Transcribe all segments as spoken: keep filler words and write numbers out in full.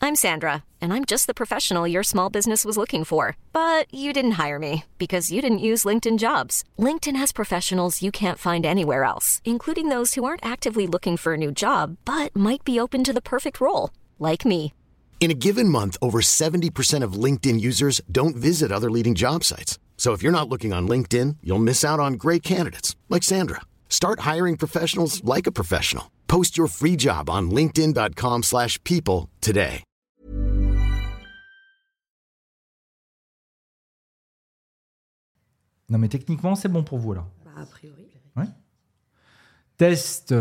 I'm Sandra, and I'm just the professional your small business was looking for. But you didn't hire me because you didn't use LinkedIn Jobs. LinkedIn has professionals you can't find anywhere else, including those who aren't actively looking for a new job, but might be open to the perfect role, like me. In a given month, over seventy percent of LinkedIn users don't visit other leading job sites. So if you're not looking on LinkedIn, you'll miss out on great candidates like Sandra. Start hiring professionals like a professional. Post your free job on linkedin.com slash people today. Non mais techniquement, c'est bon pour vous là. Bah, a priori. Ouais. Test.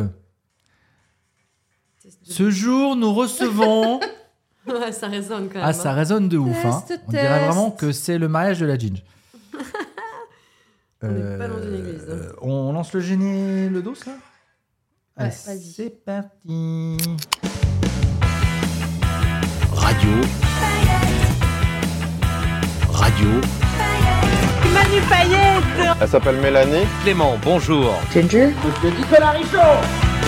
Test de... Ce jour, nous recevons... Ouais, ça résonne quand même. Ah, ça résonne de ouf. Hein. On dirait vraiment que c'est le mariage de la Ginge. On n'est euh, pas dans une église. Hein. On lance le géné, le dos, là. Ouais, Allez, vas-y. C'est parti. Radio. Radio. Manu Payette. Elle s'appelle Mélanie. Clément, bonjour. Ginger. Monsieur Nicolas Richaud.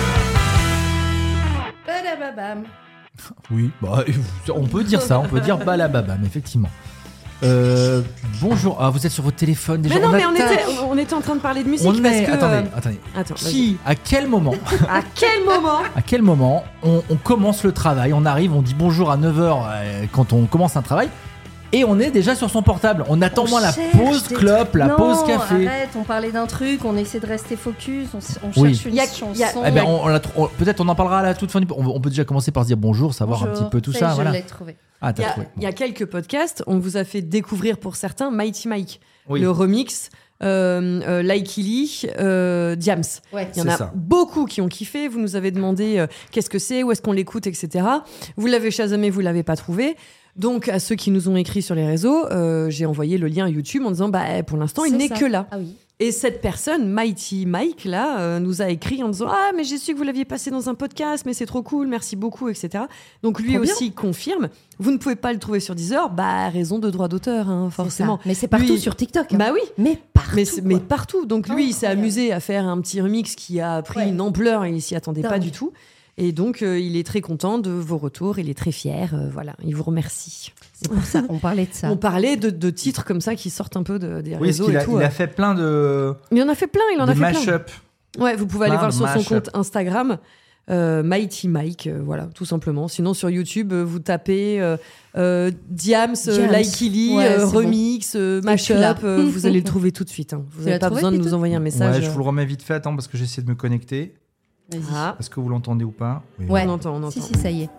Badababam. Oui, bah, on peut dire ça, on peut dire balababam, effectivement. Euh, bonjour, ah, vous êtes sur votre téléphone déjà. Mais non, on mais on atteint... était, on était en train de parler de musique on parce est... que. Attendez, euh... attendez. Attends, Qui, à quel moment À quel moment À quel moment on, on commence le travail, on arrive, on dit bonjour à neuf heures euh, quand on commence un travail et on est déjà sur son portable. On attend On moins la cherche pause des clope, trucs. la Non, pause café. Arrête, on parlait d'un truc, on essaie de rester focus, on, on Oui. cherche une Y a- chanson. y a- Eh ben, on, on l'a tr- on- peut-être on en parlera à la toute fin du... On, on peut déjà commencer par se dire bonjour, savoir Bonjour. un petit peu tout Ça y ça. est, je Voilà. l'ai trouvé. Ah, Il y, t'as a, trouvé. il y a quelques podcasts, on vous a fait découvrir pour certains Mighty Mike, Oui. le remix, euh, euh, Likey Lee, euh, Diams. Ouais. Il y en C'est a ça. beaucoup qui ont kiffé. Vous nous avez demandé euh, qu'est-ce que c'est, où est-ce qu'on l'écoute, et cetera. Vous l'avez chasamé, vous l'avez pas trouvé. Donc, à ceux qui nous ont écrit sur les réseaux, euh, j'ai envoyé le lien YouTube en disant bah, pour l'instant, il C'est n'est ça. que là. Ah oui. Et cette personne, Mighty Mike, là, euh, nous a écrit en disant ah, mais j'ai su que vous l'aviez passé dans un podcast, mais c'est trop cool, merci beaucoup, et cetera. Donc, lui Trop bien. aussi confirme vous ne pouvez pas le trouver sur Deezer, bah, raison de droit d'auteur, hein, forcément. C'est ça. Mais c'est partout Lui- sur TikTok. Hein. Bah oui. Mais partout. Mais, c'est- mais quoi. partout. Donc lui, il s'est Incroyable. amusé à faire un petit remix qui a pris Ouais. une ampleur et il s'y attendait pas Dingue. du tout. Et donc, euh, il est très content de vos retours, il est très fier. euh, voilà, il vous remercie. C'est pour ça, on parlait de ça. On parlait de, de titres comme ça qui sortent un peu de, des Oui, parce réseaux qu'il et a, tout. il euh. a fait plein de, Mais il en a fait plein, il en de a fait plein. mash-up. Ouais, vous pouvez aller Plein voir de sur son mash-up. compte Instagram, euh, Mighty Mike, euh, voilà, tout simplement. Sinon, sur YouTube, euh, vous tapez euh, euh, Diams, euh, Diams. Likey Lee, Ouais, euh, c'est bon. remix, euh, tu l'as. mashup, euh, vous allez le trouver tout de suite. hein. Vous Tu n'avez l'as pas trouvé, besoin de Pito nous envoyer un message. Ouais, je vous le remets vite fait, attends, parce que j'essaie de me connecter. Vas-y. Ah, Est-ce que vous l'entendez ou pas? Oui. Ouais. on entend, on entend. Si, si, ça y est.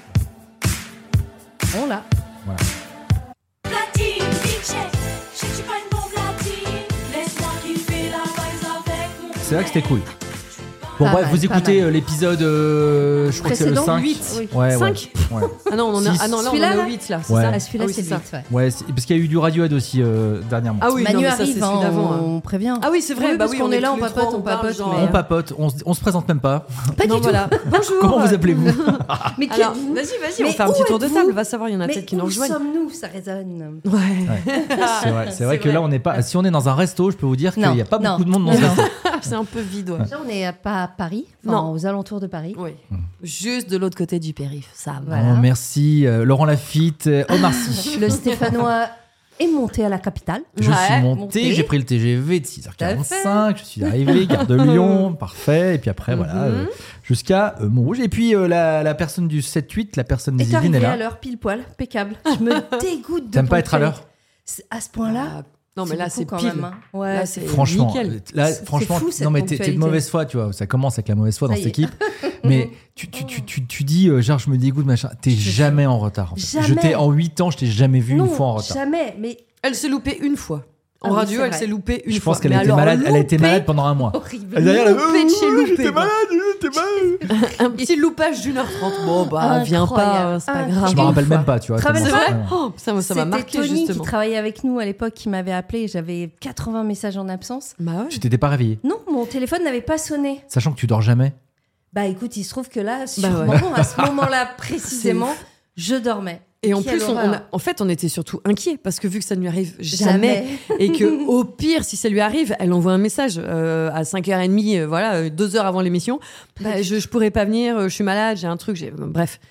On l'a. Voilà. Platine, D J, je suis pas une bombe latine. Laisse-moi kiffer la vibes avec mon C'est vrai que c'était cool. Bon, Pas bref, mal, vous pas écoutez mal. euh, l'épisode, euh, je crois que c'est le Précédent, cinq. huit. Oui. Ouais, Cinq ouais. ouais. Ah non, on en a, Six. ah non là, on en Celui-là, est au là huit là, c'est Ouais. ça Ah, celui-là, Ah oui, c'est c'est ça. vite, ouais. Ouais, c'est- parce qu'il y a eu du Radiohead aussi euh, dernièrement. Ah oui, non, Manu mais ça, c'est arrive, celui hein, d'avant. hein. on prévient. Ah oui, c'est vrai, Oui, bah parce oui, qu'on est là, tous on les papote, trois, on parle papote, genre, mais- On euh, papote, on, se- on se présente même pas. Pas non, du voilà. Bonjour. Comment vous appelez-vous? Mais qui- Alors, vas-y, vas-y, on Mais fait un où petit tour de êtes-vous table, va savoir, il y en a Mais peut-être qui nous où rejoignent. sommes-nous? Ça résonne. Ouais. C'est vrai, c'est vrai que vrai. là, on n'est pas. Si on est dans un resto, je peux vous dire qu'il Non, n'y a pas non. beaucoup de monde dans Non, ce non. resto. C'est un peu vide, ouais. Déjà, on n'est pas à Paris, enfin, Non. aux alentours de Paris. Oui. Juste de l'autre côté du périph', ça va. Voilà. Oh, merci, euh, Laurent Lafitte, euh, Omar Sy. Le Stéphanois est monté à la capitale. Je Ouais, suis monté, monté. j'ai pris le T G V de six heures quarante-cinq, je suis arrivé, gare de Lyon, parfait, et puis après, voilà, euh, jusqu'à euh, Montrouge. Et puis euh, la, la personne du sept huit, la personne des Est Yvelines est arrivé à là. l'heure pile poil, impeccable. Je me dégoûte de T'aimes pas être à l'heure? C'est- À ce point-là. Ah, non, mais là, beaucoup c'est quand pile. même, hein. Ouais, Là, c'est c'est- Franchement, nickel. euh, là, C'est- franchement, c'est fou, cette non mais t'es, t'es de ponctualité. mauvaise foi, tu vois. Ça commence avec la mauvaise foi Ça dans y cette est. équipe. Mais tu, tu, tu, tu, tu dis, euh, genre, je me dégoûte, machin. T'es Je- jamais en retard. En fait. Jamais. Je t'ai en huit ans, je t'ai jamais vu non, une fois en retard. jamais. Mais Elle s'est loupée une fois. En Ah oui, radio, c'est elle vrai. s'est loupée une Je fois. pense qu'elle Mais a été alors, malade. Elle a été loupée, malade pendant un mois. horrible. Et derrière, elle a- Loupé de chez loupé, J'étais quoi. malade, j'étais malade. Un petit loupage d'une heure trente. Bon, bah, viens pas, Incroyable. euh, c'est pas Incroyable. grave. Je me Une rappelle fois. même pas, tu vois. Travaille- tellement C'est ça- vrai ouais. Oh, ça, ça m'a C'était marqué, Tony justement. qui travaillait avec nous à l'époque qui m'avait appelé. J'avais quatre-vingts messages en absence. Bah ouais. Tu t'étais pas réveillé, Non, mon téléphone n'avait pas sonné. sachant que tu dors jamais. Bah écoute, il se trouve que là, Bah sûrement, ouais. à ce moment-là précisément, je dormais. Et en Quelle plus, on, on horreur. a- en fait, on était surtout inquiets parce que vu que ça ne lui arrive jamais, Jamais. et que au pire, si ça lui arrive, elle envoie un message euh, à cinq heures trente, euh, voilà, euh, deux heures avant l'émission. Bah, je, je pourrais pas venir, euh, je suis malade, j'ai un truc, j'ai... bref.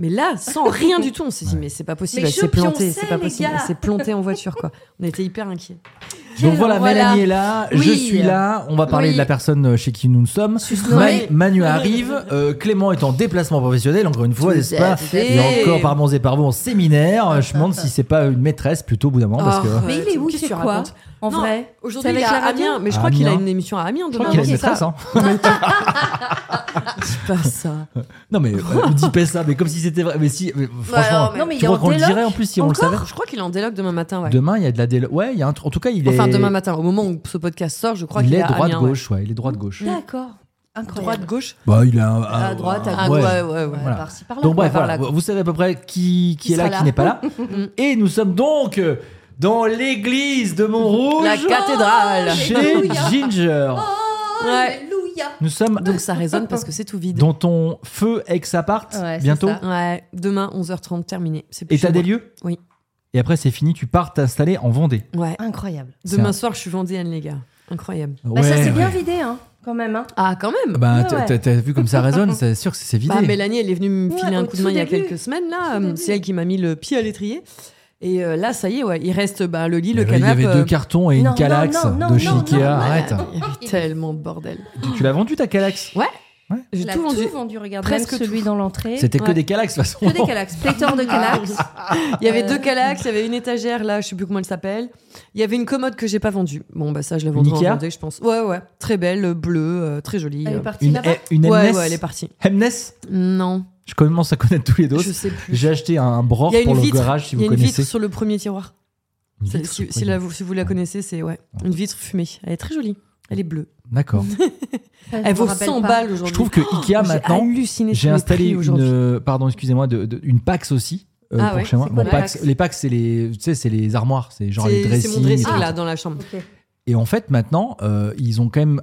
Mais là, sans rien du tout, on s'est dit, mais c'est pas possible, Mais elle s'est je plantée, pionçais, c'est pas les possible, gars. elle s'est plantée en voiture, quoi. On était hyper inquiets. Donc voilà, voilà. Mélanie est là, je Oui. suis là, on va parler Oui. de la personne chez qui nous sommes. Susnommée. Ma- Manu arrive, euh, Clément est en déplacement professionnel, encore une fois, Tout n'est-ce à pas fait. Il est encore par bons et par bons en séminaire. Je me demande si c'est pas une maîtresse plutôt au bout d'un moment, parce que... Oh, Mais il est où, qu'est-ce c'est que tu quoi racontes En Non, vrai Aujourd'hui, C'est il est avec à la radio Amiens, mais je crois qu'il a Amiens. une émission à Amiens Je demain. crois qu'il a une non, c'est maîtresse, ça. hein. Dis pas ça. Non mais, euh, dis pas ça, mais comme si c'était vrai. Mais si, mais franchement, non, mais il tu est crois en qu'on le déloc dirait en plus si on le savait. Je crois qu'il est en déloc demain matin, ouais. Demain, il y a de la délo... Ouais, il y a un truc. En tout cas, il est... Enfin, demain matin, au moment où ce podcast sort, je crois il qu'il est est à Amiens, ouais. droite-gauche, ouais. Il est droite-gauche. D'accord. Incroyable. Droite-gauche Bah, il a un... À droite, à Ah, gauche. ouais, ouais, ouais. Voilà. Par-ci, par-là. Donc bref, par voilà, là, quoi. vous savez à peu près qui, qui, Qui est là, sera qui là. n'est pas là. Et nous sommes donc euh, dans l'église de Montrouge, La cathédrale. chez Alléluia. Ginger. Oh, Ouais. alléluia. Nous sommes Donc ça résonne parce que c'est tout vide. dans ton feu ex-appart, Ouais, c'est bientôt. ça. Ouais, demain, onze heures trente, terminé. C'est plus Et t'as chez des moi. lieux. Oui. Et après, c'est fini, tu pars t'installer en Vendée. Ouais. Incroyable. C'est Demain un- soir, je suis vendéenne, les gars. Incroyable. Bah, ça Ouais, s'est bien ouais. vidé, hein, quand même. Hein. Ah, quand même. Bah, Ouais, t'as- ouais. t'as t'as vu comme ça résonne, c'est sûr que c'est vidé. Bah, Mélanie, elle est venue me Ouais, filer un au coup de main tout il y a début. quelques semaines, là. Au tout Euh, début. C'est elle qui m'a mis le pied à l'étrier. Et euh, là, ça y est, ouais, il reste bah, le lit, Il y le avait- il y canapé. avait deux euh, cartons et Non, une Calax non, non, de non, chez non, Ikea. non, Arrête. Il y avait tellement de bordel. Tu, tu l'as vendu ta Calax Ouais. Ouais. J'ai Il a tout vendu. vendu, regarde. Presque Même celui tout. dans l'entrée. C'était que Ouais. des Calax de toute façon. Que des Calax. Pléthore de Calax. Il y avait Euh. deux Calax, il y avait une étagère, là, je sais plus comment elle s'appelle. Il y avait une commode que j'ai pas vendue. Bon, bah ça, je la vendrai en Ikea Vendée, je pense. Ouais, ouais. Très belle, bleue, euh, très jolie. Elle est euh. partie Une, là-bas. une Ouais, Hemnes. ouais, elle est partie. Hemnes. Non, Je commence à connaître tous les dos. je sais plus. J'ai acheté un bror Il y a pour une le vitre. garage si Il y vous a une connaissez. vitre sur le premier tiroir. Une C'est- vitre si, sur le si premier. la- si vous la connaissez, c'est ouais, une vitre fumée. Elle est très jolie. Elle est bleue. D'accord. Je Elle me vaut rappelle cent pas. balles aujourd'hui. Je trouve que Ikea J'ai maintenant, halluciné j'ai sur les installé prix aujourd'hui. une, pardon, excusez-moi, de, de- une Pax aussi euh, Ah pour ouais, chez moi. c'est quoi Bon, les Pax, Pax les Pax, c'est les, tu sais, c'est les armoires, c'est genre les C'est dressings. c'est mon dressing et tout. là dans la chambre. Ok. Et en fait, maintenant, euh, ils ont quand même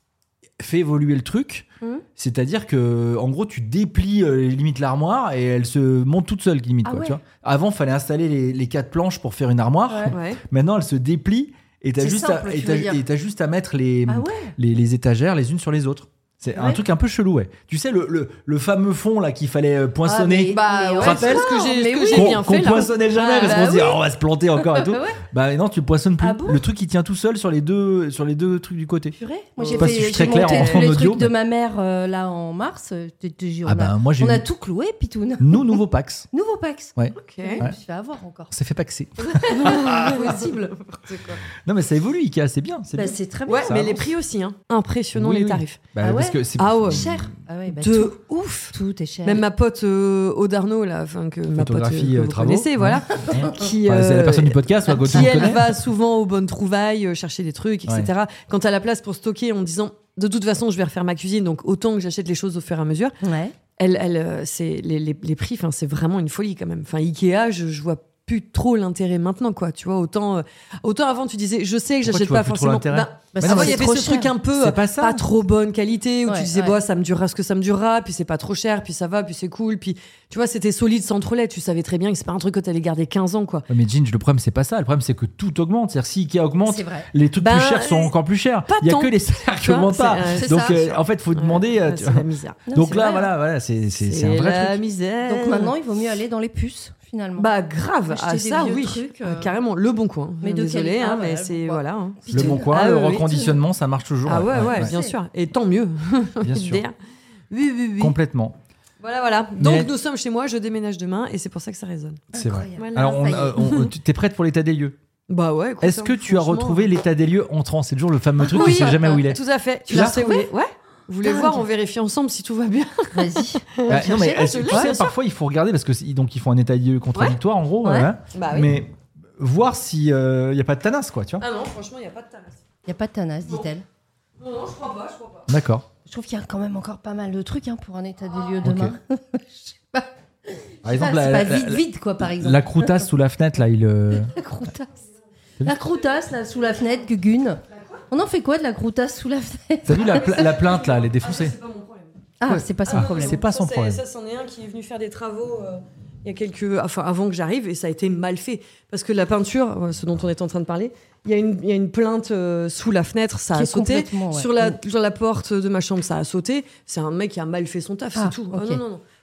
fait évoluer le truc. Mhm. C'est-à-dire que, en gros, tu déplies euh, limite l'armoire et elle se monte toute seule, limite. Ah quoi, ouais. tu vois. Avant, il fallait installer les, les quatre planches pour faire une armoire. Ouais. Ouais. Maintenant, elle se déplie et t'as C'est juste, simple, à, et tu t'as- veux dire. et t'as juste à mettre les, Ah ouais. les, les étagères les unes sur les autres. C'est un Ouais. truc un peu chelou, ouais. Tu sais, le, le, le fameux fond là qu'il fallait euh, poinçonner. Ah, mais- Bah mais ouais, ouais, rappelles c'est ce que j'ai mais ce que oui. j'ai qu'on bien qu'on fait là. poinçonnait jamais Ah, parce bah qu'on se dit oui. ah, on va se planter encore et tout. Ouais. Bah non, tu poinçonnes plus. Ah bon Le truc il tient tout seul sur les deux sur les deux trucs du côté. Purée. Moi, Je j'ai sais pas si je fait suis très j'ai clair monté en- tous en les audio, trucs de mais- ma mère euh, là en mars. euh, te- te jure, Ah on a- bah moi j'ai on a eu tout cloué, Pitoun. nous nouveau Pax. Nouveau Pax. Ouais. Ok. Je me suis fait avoir encore. Ça fait paxer. Possible. Non mais ça évolue Ikea, c'est bien, c'est Bah, bien. c'est très bien. Ouais, Ça mais avance. les prix aussi, hein. Impressionnant Oui, les oui. tarifs. Bah, Ah parce ouais que c'est Ah ouais. Cher. Ah ouais, bah, De tout, ouf. tout est cher. Même ma pote euh, Aude Arnaud, là, enfin que ma pote euh, Photographie, que euh, vous travaux. connaissez, voilà, Ouais. qui Enfin, c'est la euh, personne du podcast, soit qui elle va souvent aux bonnes trouvailles euh, chercher des trucs, et cetera. Quand t'as la place pour stocker, en disant de toute façon je vais refaire ma cuisine, donc autant que j'achète les choses au fur et à mesure. Ouais. Elle, elle, euh, c'est les, les, les prix, enfin c'est vraiment une folie quand même. Enfin Ikea, je, je vois plus trop l'intérêt maintenant, quoi. Tu vois, autant, euh, autant avant tu disais, je sais que Pourquoi j'achète tu vois pas plus trop forcément. l'intérêt Bah, Bah, Mais ça, non, avant, mais il y c'est avait trop ce truc cher. un peu C'est euh, pas ça. trop bonne qualité où Ouais, tu disais ouais. bah ça me durera ce que ça me durera, puis c'est pas trop cher, puis ça va, puis c'est cool, puis tu vois c'était solide sans trop l'être. Tu savais très bien que c'est pas un truc que t'allais garder quinze ans, quoi. Ouais, mais Ginge, le problème c'est pas ça, le problème c'est que tout augmente. C'est-à-dire si Ikea augmente, C'est vrai. les trucs Ben, plus chers sont euh, encore plus chers. pas Il y a tant. que les salaires qui Tu vois, augmentent pas. c'est- euh, c'est Donc ça. euh, en fait, faut demander. euh, Ouais, tu- c'est la misère. Non, Donc c'est là, vrai, voilà, hein. voilà, c'est c'est c'est un vrai la truc. misère. Donc maintenant, il vaut mieux aller dans les puces, finalement. bah grave, Acheter ah des ça vieux oui, trucs, euh, Ah, carrément le bon coin. mais de Désolé, qualité, hein, ah, mais voilà, c'est le bon voilà. hein. Le bon coin, Ah le oui, oui. reconditionnement, ça marche toujours. Ah ouais, ouais, ouais. bien sûr. Et tant mieux. Bien sûr. Oui, oui, oui. Complètement. Voilà, voilà. Donc Mais- nous sommes chez moi, je déménage demain et c'est pour ça que ça résonne. C'est vrai. Incroyable. Voilà. Alors, on, ça y est. euh, on- tu t'es prête pour l'état des lieux? Bah ouais. écoute, Est-ce hein, que tu as franchement, retrouvé l'état des lieux entrant? C'est toujours le fameux truc, Oui. tu sais jamais où il est. Tout à fait. Tu l'as Je sais où il est. Ouais. Vous voulez Dingue. voir, on vérifie ensemble si tout va bien. Vas-y. Ah, non, mais chercher, est-ce- je tu l'ai, sais, bien sûr. parfois il faut regarder parce que c'est- donc ils font un état des lieux contradictoire en gros. Ouais. hein. Bah oui. Mais voir s'il n'y a pas de tanas, quoi, tu vois. Ah non, franchement, il n'y a pas de tasse. Il n'y a pas de tanas, dit-elle. Non, non, je crois pas, je crois pas. D'accord. Je trouve qu'il y a quand même encore pas mal de trucs hein, pour un état des lieux demain. Je sais pas. Par exemple, c'est la, pas la- vide, la- vide, quoi, par exemple. la croutasse sous la fenêtre, là, il. euh, La croutasse. La croutasse, là, sous la fenêtre, Gugune. On en fait quoi de la croutasse sous la fenêtre? T'as vu la, pla- la plainte, là, elle est défoncée. C'est pas mon problème. Ah, c'est pas son Ah, problème. c'est pas son Ça, c'est- problème. Ça, c'en est un qui est venu faire des travaux euh, il y a quelques. Enfin, avant que j'arrive, et ça a été mal fait. Parce que la peinture, euh, ce dont on est en train de parler, il y, a une- il y a une plainte euh, sous la fenêtre, ça Qui a est sauté. complètement, ouais. Sur, la, Mm. sur la porte de ma chambre, ça a sauté. C'est un mec qui a mal fait son taf, Ah, c'est tout. ok. Ah, non, non, non.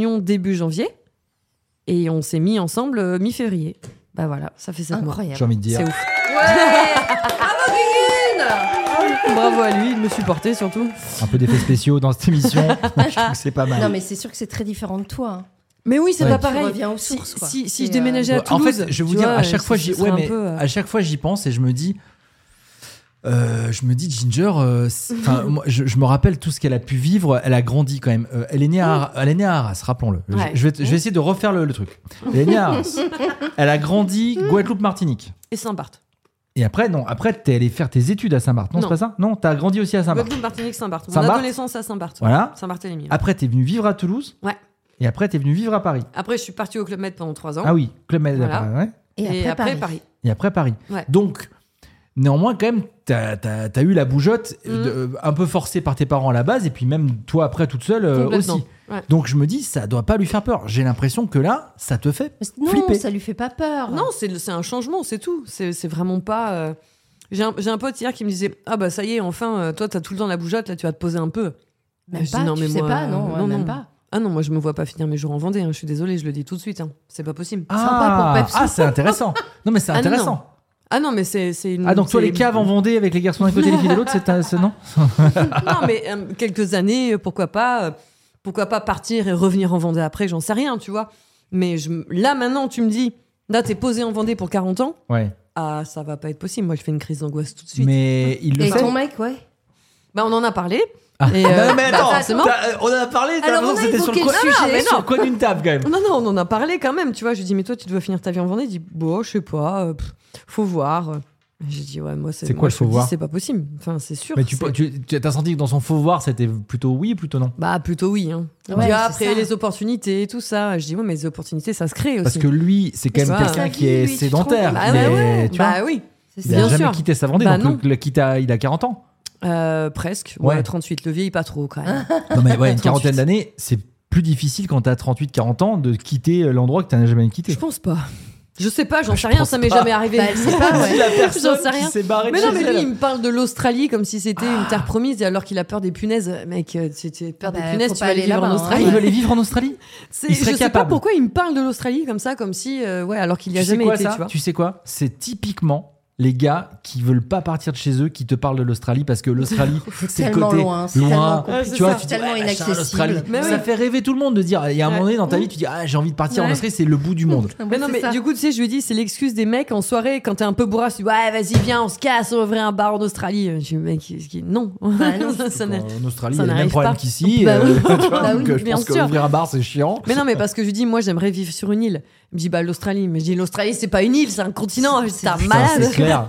réunion début janvier et on s'est mis ensemble euh, mi-février. Bah voilà, ça fait sept mois. Incroyable. J'ai envie de dire. C'est ouf. Ouais. Bravo Gugune. Bravo à lui de me supporter surtout. Un peu d'effets spéciaux dans cette émission. Je trouve que c'est pas mal. Non mais c'est sûr que c'est très différent de toi. hein. Mais oui, c'est Ouais. pas Tu pareil. reviens aux Si, sources, quoi. si, si Et, je déménageais à en Toulouse, fait, je vais vous tu dire, vois, à chaque fois, ce j'y, serait ouais, un mais peu, euh, à chaque fois, j'y pense et je me dis, euh, je me dis, Ginger, euh, c'est- enfin, moi, je, je me rappelle tout ce qu'elle a pu vivre. Elle a grandi quand même. Euh, elle est née à, Ar- elle est née à Arras, rappelons-le. Je- Ouais. Je, vais, je vais essayer de refaire le, le truc. Elle est née à Arras. Elle a grandi Guadeloupe, Martinique. Et Saint-Barth. Et après, non, après, t'es allé faire tes études à Saint-Barth. Non, Non. c'est pas ça. Non, t'as grandi aussi à Saint-Barth. Guadeloupe, Martinique, Saint-Barth. Mon Saint-Barth. adolescence à Saint-Barth. Voilà. Saint-Barthélemy. Après, t'es venu vivre à Toulouse. Ouais. Et après, t'es venu vivre à Paris. Après, je suis partie au Club Med pendant trois ans. Ah oui, Club Med, Voilà. après, ouais. Et après, Et après, Paris. Paris. Et après Paris. Ouais. Donc, néanmoins, quand même, t'as, t'as, t'as eu la bougeotte, Mhm. euh, de- un peu forcée par tes parents à la base, et puis même toi après toute seule euh, Complètement. aussi. Ouais. Donc je me dis, ça doit pas lui faire peur. J'ai l'impression que là, ça te fait Mais c'est- Non, flipper. ça lui fait pas peur. Non, c'est, c'est un changement, c'est tout. C'est, c'est vraiment pas. euh, J'ai, un, j'ai un pote hier qui me disait ah bah ça y est, enfin, euh, toi t'as tout le temps la bougeotte, là tu vas te poser un peu. Même Je dis, pas, non, tu mais sais moi, pas, non, euh, ouais, non, même non. pas. Ah non, moi je me vois pas finir mes jours en Vendée. hein. Je suis désolée, je le dis tout de suite. hein. C'est pas possible. Ah, Sympa pour Pepsi. ah, c'est intéressant. Non, mais c'est Ah, non, intéressant. non. Ah non, mais c'est, c'est une. Ah, donc toi, c'est- les caves en Vendée avec les garçons d'un côté et les filles de l'autre, c'est, un- c'est non Non, mais euh, quelques années, euh, pourquoi pas, euh, pourquoi pas partir et revenir en Vendée après, j'en sais rien, tu vois. Mais je, m- là maintenant, tu me dis, là t'es posé en Vendée pour quarante ans, Ouais. ah ça va pas être possible. Moi, je fais une crise d'angoisse tout de suite. Mais il le Et fait. ton mec, ouais. Bah on en a parlé. Ah. Et, Non, euh, mais bah, attends, forcément. t'as- euh, on en a parlé, t'as Alors, l'impression on a que c'était sur le, évoqué coin, le sujet. sur le coin d'une table quand même. Non, non, on en a parlé quand même, tu vois. Je lui dis, mais toi, tu dois finir ta vie en Vendée. Il dit, bon, je sais pas, euh, pff, faut voir. J'ai dit, ouais, moi, c'est, C'est moi, quoi le je faut te dis, voir c'est pas possible. Enfin, c'est sûr. Mais tu, c'est- tu, tu as senti que dans son faux voir, c'était plutôt oui, plutôt non Bah, plutôt oui. Hein. Il Ouais, dit, ah, c'est après, ça. les opportunités et tout ça. Je dis, ouais, mais les opportunités, ça se crée aussi. Parce que lui, c'est quand Mais même ça, quelqu'un sa qui vie, est lui, tu sédentaire. trouves Bah, mais, ouais, ouais. tu vois, Bah oui, C'est il a bien jamais sûr. quitté sa Vendée, Bah, donc non. le, le quitte à- il a quarante ans. Euh, presque. Ouais, Ouais. trente-huit. Le vieillit pas trop, quand même. Non, mais ouais, une trente-huit. quarantaine d'années, c'est plus difficile quand t'as trente-huit quarante ans de quitter l'endroit que t'as jamais quitté. Je pense pas. Je sais pas, j'en Je sais rien, pense ça m'est pas. jamais arrivé. Bah, elle sait pas, ouais. C'est la personne J'en sais rien. qui s'est barrée de Mais non, chez mais lui, elle. il me parle de l'Australie comme si c'était une terre promise, et alors qu'il a peur des punaises. Mec, euh, tu tu as peur Bah, des punaises, faut tu pas vas aller aller vivre en là-bas, hein. Ah, Australie. il veut aller vivre en Australie C'est- il je serait sais pas capable. pourquoi il me parle de l'Australie comme ça, comme si, euh, ouais, alors qu'il y a Tu sais jamais quoi, été, ça tu vois. Tu sais quoi C'est typiquement les gars qui veulent pas partir de chez eux qui te parlent de l'Australie parce que l'Australie c'est le tellement côté loin, c'est loin. tellement compliqué. Tu vois, C'est tu dis tellement ouais, machin, inaccessible. l'Australie. Mais Ça oui. fait rêver tout le monde de dire il y a un Ouais. moment donné dans ta vie tu dis ah j'ai envie de partir en Ouais. Australie, c'est le bout du monde. Mais non, mais du coup, tu sais, je lui dis, c'est l'excuse des mecs en soirée quand t'es un peu bourrasse. Tu dis, ouais, vas-y, viens, on se casse, on va ouvrir un bar en Australie. Je dis, mec, qu'est-ce qui- non. Bah non. Ça, ça n'a- En Australie, ça il y a le même n'arrive problème pas. qu'ici. Bah oui. euh, tu vois, Bah donc oui, euh, je bien pense sûr. qu'ouvrir un bar c'est chiant. Mais non, mais parce que je lui dis, moi, j'aimerais vivre sur une île. Il me dit, bah, l'Australie. Mais je dis, l'Australie, c'est pas une île, c'est un continent. Je dis, t'es un Putain, malade. c'est clair.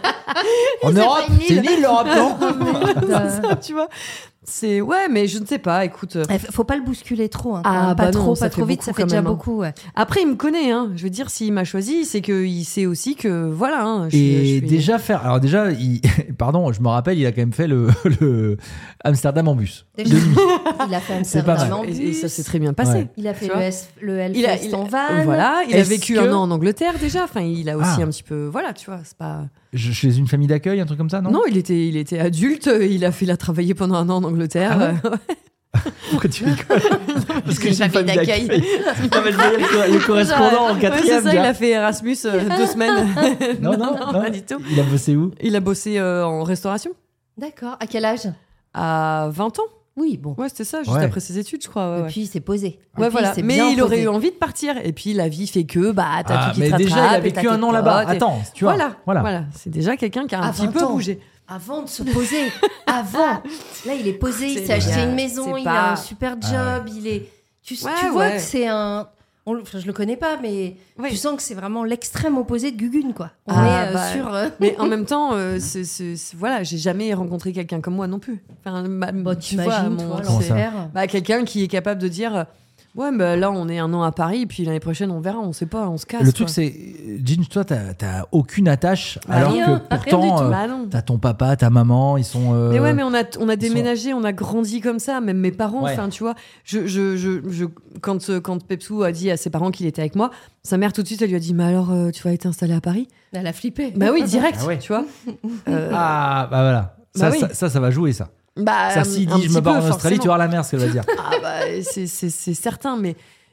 En C'est Europe, pas une c'est île. une île l'Europe, non Ça, tu vois. C'est, ouais, mais je ne sais pas, écoute. euh, Eh, faut pas le bousculer trop. Hein, quand Ah, même. pas bah trop, non, ça pas fait trop vite, beaucoup ça fait quand déjà même, hein. beaucoup. Ouais. Après, il me connaît, hein. Je veux dire, s'il m'a choisi, c'est qu'il sait aussi que, voilà, hein, je suis- Et je suis- déjà faire. Alors déjà, il- pardon, je me rappelle, il a quand même fait le, le Amsterdam en bus. Déjà, De nuit. il a fait C'est pas Amsterdam mal. en Et, et ça bus. s'est très bien passé. Ouais. Il a fait Tu le, vois. S, le Hellfest Il a, il a- en van. Voilà, il a Est-ce vécu que- un an en Angleterre déjà. Enfin, il a aussi Ah. un petit peu, voilà, tu vois, c'est pas. Je- Chez une famille d'accueil, un truc comme ça, non Non, il était, il était adulte. Il a fait, il a travaillé pendant un an en Angleterre. Ah ouais Euh, Pourquoi tu rigoles Parce que une j'ai une famille famille d'accueil. d'accueil. Non, mais je voyais le, co- le correspondant en Ouais, quatrième. c'est ça, il gars. a fait Erasmus euh, deux semaines. Non, non, non. pas du tout. Il a bossé où Il a bossé euh, en restauration D'accord. À quel âge à vingt ans. Oui, bon. Ouais, c'était ça, juste Ouais. après ses études, je crois. Ouais, Et ouais. puis il s'est posé. Et Ouais, puis, voilà. s'est Mais bien il aurait posé. eu envie de partir. Et puis la vie fait que bah t'as Ah, tout qui mais te déjà, il a rattrape et vécu t'as un tes an là-bas. potes et- Attends, tu vois. Voilà, Voilà. voilà. C'est déjà quelqu'un qui a un À petit vingt peu ans. bougé. Avant de se poser. Avant. Là, il est posé, il C'est s'est acheté bien. une maison, C'est il pas- a un super job, il est. Tu, Ouais, tu vois ouais. que c'est un. on le- enfin, je le connais pas, mais Oui. tu sens que c'est vraiment l'extrême opposé de Gugune, quoi. On Ah, est euh, bah, sur. euh, Mais en même temps, euh, c'est, c'est- c'est- voilà, j'ai jamais rencontré quelqu'un comme moi non plus. Enfin, ma- Bon, tu vois, t'imagines, mon- toi, Comment ça l'enfer. bah, quelqu'un qui est capable de dire euh, ouais, bah, là on est un an à Paris, puis l'année prochaine on verra, on sait pas, on se casse. Le quoi. truc, c'est. Jean, toi, t'as t'as aucune attache. Bah, alors rien, que rien pourtant, du tout. euh, Bah non. t'as ton papa, ta maman, ils sont. euh, Mais ouais, mais on a, on a sont- déménagé, on a grandi comme ça, même mes parents, Ouais. enfin, tu vois. Je, je, je, je- quand, euh, quand Pepsou a dit à ses parents qu'il était avec moi, sa mère tout de suite, elle lui a dit mais alors, euh, tu vas être installé à Paris Elle a flippé. Bah oui, direct, Ah ouais. tu vois. Euh, Ah, bah voilà. Ça, Bah oui. ça, ça, ça va jouer, ça. bah, Ça, s'il un dit je petit me barre peu, en Australie, forcément. tu vas voir la mer, ce qu'elle va dire. Ah bah, c'est, c'est, c'est certain, mais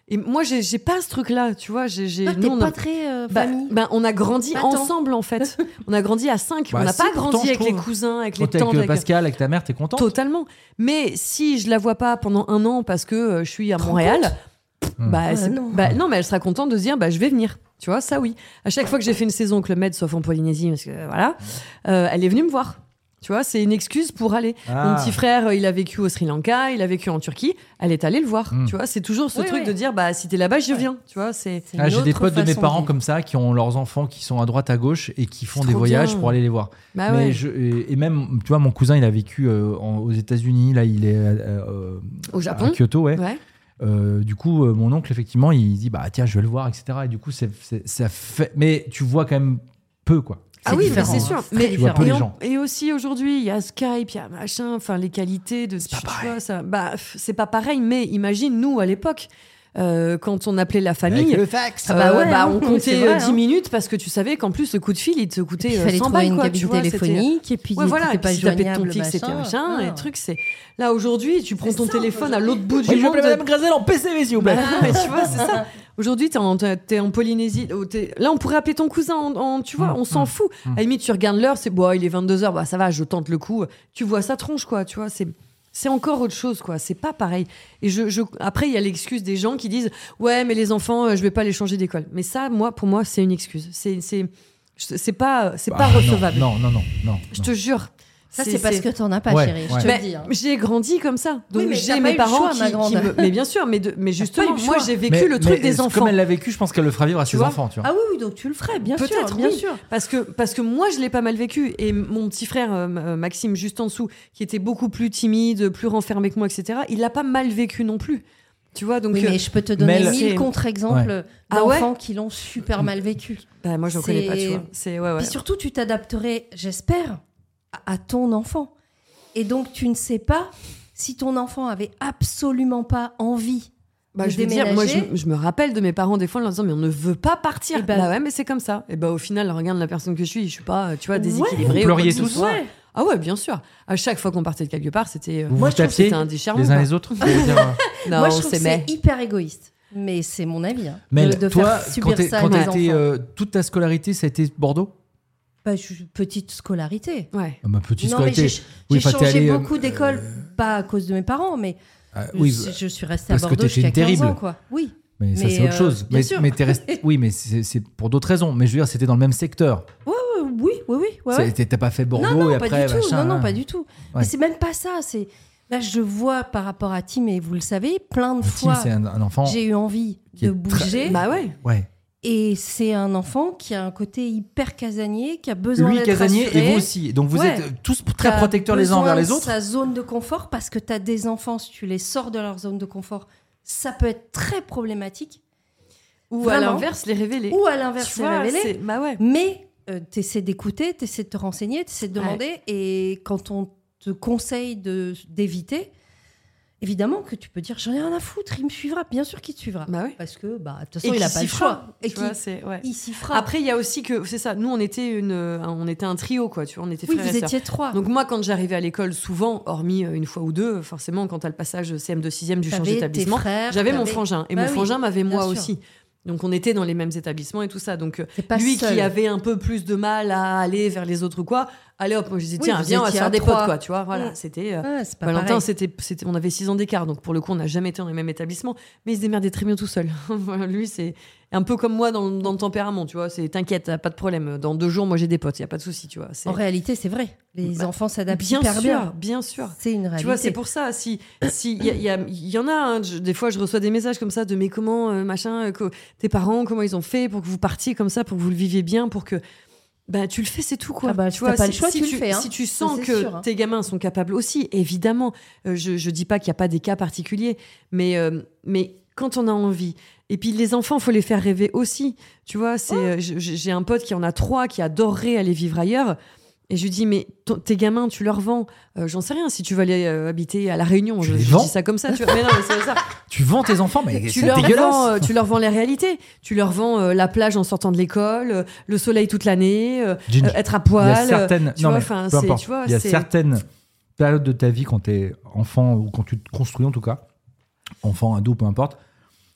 Et moi, j'ai, j'ai pas ce truc-là, tu vois. J'ai, j'ai, Toi, nous, t'es on pas a, très euh, bah, famille. bah, on a grandi Pas tant. ensemble, en fait. On a grandi à cinq. Bah on n'a si, pas pourtant, grandi je avec les trouve. cousins, avec Quand les t'es tantes. avec avec- Pascal, avec ta mère, t'es contente. Totalement. Mais si je la vois pas pendant un an parce que euh, je suis à Te rends Montréal, Hmm. bah, Ah, c'est- non. bah, non, mais elle sera contente de se dire, bah, je vais venir. Tu vois, ça oui. À chaque fois que j'ai fait une saison Club Med, sauf en Polynésie, parce que euh, voilà, euh, elle est venue me voir. Tu vois, c'est une excuse pour aller. Ah. Mon petit frère, euh, il a vécu au Sri Lanka, il a vécu en Turquie. Elle est allée le voir. Mm. Tu vois, c'est toujours ce Oui, truc oui. de dire, bah, si t'es là-bas, je viens. Tu vois, c'est. C'est Ah, une j'ai des autre potes de mes façon parents vivre. comme ça qui ont leurs enfants qui sont à droite à gauche et qui font C'est des trop voyages bien. pour aller les voir. Bah Mais ouais. je, et, et même, tu vois, mon cousin, il a vécu euh, en- aux États-Unis. Là, il est euh, euh, Au Japon. à Kyoto, ouais. Ouais. Euh, du coup, euh, mon oncle, effectivement, il dit bah tiens, je vais le voir, et cetera. Et du coup, c'est, c'est- ça fait. Mais tu vois quand même peu, quoi. Ah C'est oui, mais différent, c'est hein. sûr. C'est Mais très Tu vois peu et, les en- gens. et aussi aujourd'hui, il y a Skype, il y a machin, enfin les qualités de. C'est pas tu pareil. vois, ça, bah, f- c'est pas pareil. Mais imagine nous à l'époque, euh, quand on appelait la famille. Avec le fax. Euh, Ah bah ouais, bah, hein, on c'est comptait vrai, euh, dix hein. minutes parce que tu savais qu'en plus le coup de fil il te coûtait Il euh, fallait cent trouver balles une quoi, cabine tu vois, c'était- téléphonique et puis Ouais, voilà, t'étais et pas puis si t'appelais joignable, ton clic, c'était machin, Ah. et truc, c'est. Là aujourd'hui, tu prends C'est ton simple, téléphone à l'autre bout du Oui, je monde. m'appelle Madame Grazel en P C V, s'il vous plaît. Bah, mais tu vois, c'est ça. Aujourd'hui, t'es en, t'es- t'es en Polynésie. oh, t'es- Là, on pourrait appeler ton cousin. En, en- tu vois, Mm, on s'en mm, fout. mm. À la limite, tu regardes l'heure, c'est bon, il est vingt-deux heures. Bah, ça va, je tente le coup. Tu vois sa tronche, quoi. Tu vois, c'est. C'est encore autre chose, quoi. C'est pas pareil. Et je, je... après, il y a l'excuse des gens qui disent ouais, mais les enfants, euh, je vais pas les changer d'école. Mais ça, moi, pour moi, c'est une excuse. C'est, c'est, c'est pas, c'est Bah, pas non, recevable. Non, non, non, non. Je te jure. Ça, c'est parce que t'en as pas, Ouais, chérie. ouais. Je te Mais le dis. hein. j'ai grandi comme ça. Donc Oui, mais j'ai t'as pas mes eu le parents choix, qui, ma qui grande. me... Mais bien sûr, mais, de... mais justement, eu le moi choix. j'ai vécu Mais- le truc mais des Comme enfants. elle l'a vécu, je pense qu'elle le fera vivre à ses vois enfants, tu vois. Ah oui, oui, donc tu le ferais, bien sûr. Peut-être, bien oui. sûr. Parce que, parce que moi, je l'ai pas mal vécu. Et mon petit frère, euh, euh, Maxime, juste en dessous, qui était beaucoup plus timide, plus renfermé que moi, et cetera, il l'a pas mal vécu non plus. Tu vois, donc. Oui, euh, mais je peux te donner Mel- mille C'est- contre-exemples Ah ouais d'enfants qui l'ont super mal vécu. bah, moi, j'en c'est- connais pas, tu vois. C'est, ouais, ouais. Puis surtout, tu t'adapterais, j'espère, à, à ton enfant. Et donc, tu ne sais pas si ton enfant avait absolument pas envie Bah, de je veux dire, moi, je, déménager. je me rappelle de mes parents des fois en leur disant, mais on ne veut pas partir. Eh ben- bah ouais, mais c'est comme ça. Et bah, au final, regarde la personne que je suis, je suis pas, tu vois, Ouais. déséquilibrée. Vous ou quoi pleuriez que ce tous soit. Ouais. Ah ouais, bien sûr. À chaque fois qu'on partait de quelque part, c'était. euh, Vous Moi, vous je trouve que tapiez c'était un déchirement, les uns quoi. les autres. ça veut dire, euh, Non, Moi, je on trouve que s'aimait. c'est hyper égoïste. Mais c'est mon avis. Hein, Mais de, de toi, faire subir quand t'es- ça quand à t'as des été enfants. euh, toute ta scolarité, ça a été Bordeaux. Bah, je suis petite scolarité. Ouais. Ah, ma petite Non, mais scolarité. j'ai Oui, j'ai enfin, t'es changé allé, euh, beaucoup d'écoles, pas à cause de mes parents, mais Ah, oui, je, je suis restée parce à que Bordeaux t'étais jusqu'à une quinze terrible. ans, quoi. Oui. mais ça mais, c'est autre euh, chose. bien Mais, sûr. mais t'es resté. Oui, mais c'est c'est pour d'autres raisons. Mais je veux dire, c'était dans le même secteur. Euh, oui, oui, oui. ouais, C'est- ouais. T'as pas fait Bordeaux Non, non, et pas après du tout. machin, non, non, hein. pas du tout. Ouais. Mais c'est même pas ça. C'est là, je vois par rapport à Tim, et vous le savez, plein de Tim, fois, c'est un, un enfant. j'ai eu envie qui de est très- bouger. Bah ouais. Ouais. Et c'est un enfant qui a un côté hyper casanier, qui a besoin Lui d'être casanier rassuré, et vous aussi. Donc vous Ouais. êtes tous qui très a protecteurs les uns besoin envers les de autres. sa zone de confort, parce que tu as des enfants, si tu les sors de leur zone de confort, ça peut être très problématique. Ou à Vraiment. l'inverse, les révéler. Ou à l'inverse, Tu les vois, révéler. c'est- Bah ouais. Mais tu essaies d'écouter, tu essaies de te renseigner, tu essaies de Ouais. demander. Et quand on te conseille de, d'éviter, évidemment que tu peux dire j'en ai rien à foutre, il me suivra. Bien sûr qu'il te suivra. Bah ouais. Parce que bah, de toute Et façon, il qui n'a pas s'y le fera, choix. Et tu qui vois, c'est- ouais. il s'y fera. Après, il y a aussi que, c'est ça, nous, on était, une, euh, on était un trio, quoi, tu vois, on était oui, frères vous et sœurs. étiez trois. Donc moi, quand j'arrivais à l'école, souvent, hormis euh, une fois ou deux, forcément, quand t'as le passage C M de sixième, du change T'avais tes d'établissement, frères, j'avais mon t'avais- frangin. Et Bah mon oui, frangin m'avait bien moi sûr. aussi. Donc on était dans les mêmes établissements et tout ça. Donc euh, T'es pas lui seul. qui avait un peu plus de mal à aller vers les autres ou quoi, allez hop, moi je disais Oui, tiens, vous viens, on va se étiez faire à des trois. potes, quoi, tu vois. Voilà, Mm. c'était... euh, Ouais, c'est pas Valentin, pareil. c'était, c'était, on avait six ans d'écart, donc pour le coup, on n'a jamais été dans les mêmes établissements, mais il se démerdait très bien tout seul. Voilà, lui, c'est un peu comme moi dans, dans le tempérament, tu vois. C'est t'inquiète, t'as pas de problème. Dans deux jours, moi j'ai des potes, y a pas de souci, tu vois. C'est En réalité, c'est vrai. Les Bah, enfants s'adaptent bien hyper sûr, bien. bien sûr. C'est une réalité. Tu vois, c'est pour ça. Si, si, il y, a- y, a- y y en a. Hein, je- des fois, je reçois des messages comme ça de mais comment euh, machin, euh, co- tes parents, comment ils ont fait pour que vous partiez comme ça, pour que vous le viviez bien, pour que. Bah, tu le fais, c'est tout, quoi. Ah bah, tu si t'as pas si, le choix, si tu le fais, hein. Si tu Ça, sens c'est que sûr, hein. tes gamins sont capables aussi, évidemment. euh, je, je dis pas qu'il n'y a pas des cas particuliers, mais, euh, mais quand on a envie. Et puis les enfants, faut les faire rêver aussi. Tu vois, c'est, euh, je- j'ai un pote qui en a trois, qui adorerait aller vivre ailleurs. Et je lui dis, mais ton- tes gamins, tu leur vends. Euh, j'en sais rien, si tu veux aller euh, habiter à La Réunion, Tu je, les je vends dis ça comme ça. Tu vois. Mais non, mais c'est ça. Tu vends tes enfants, mais Tu c'est leur, dégueulasse. vends, euh, tu leur vends les réalités. Tu leur vends euh, la plage en sortant de l'école, euh, le soleil toute l'année, euh, Ginny, euh, être à il y poil. a certaines, tu non, vois, mais enfin, peu c'est- importe. tu vois, il y a c'est- certaines périodes de ta vie quand t'es enfant ou quand tu te construis en tout cas, enfant, ado, peu importe, c'est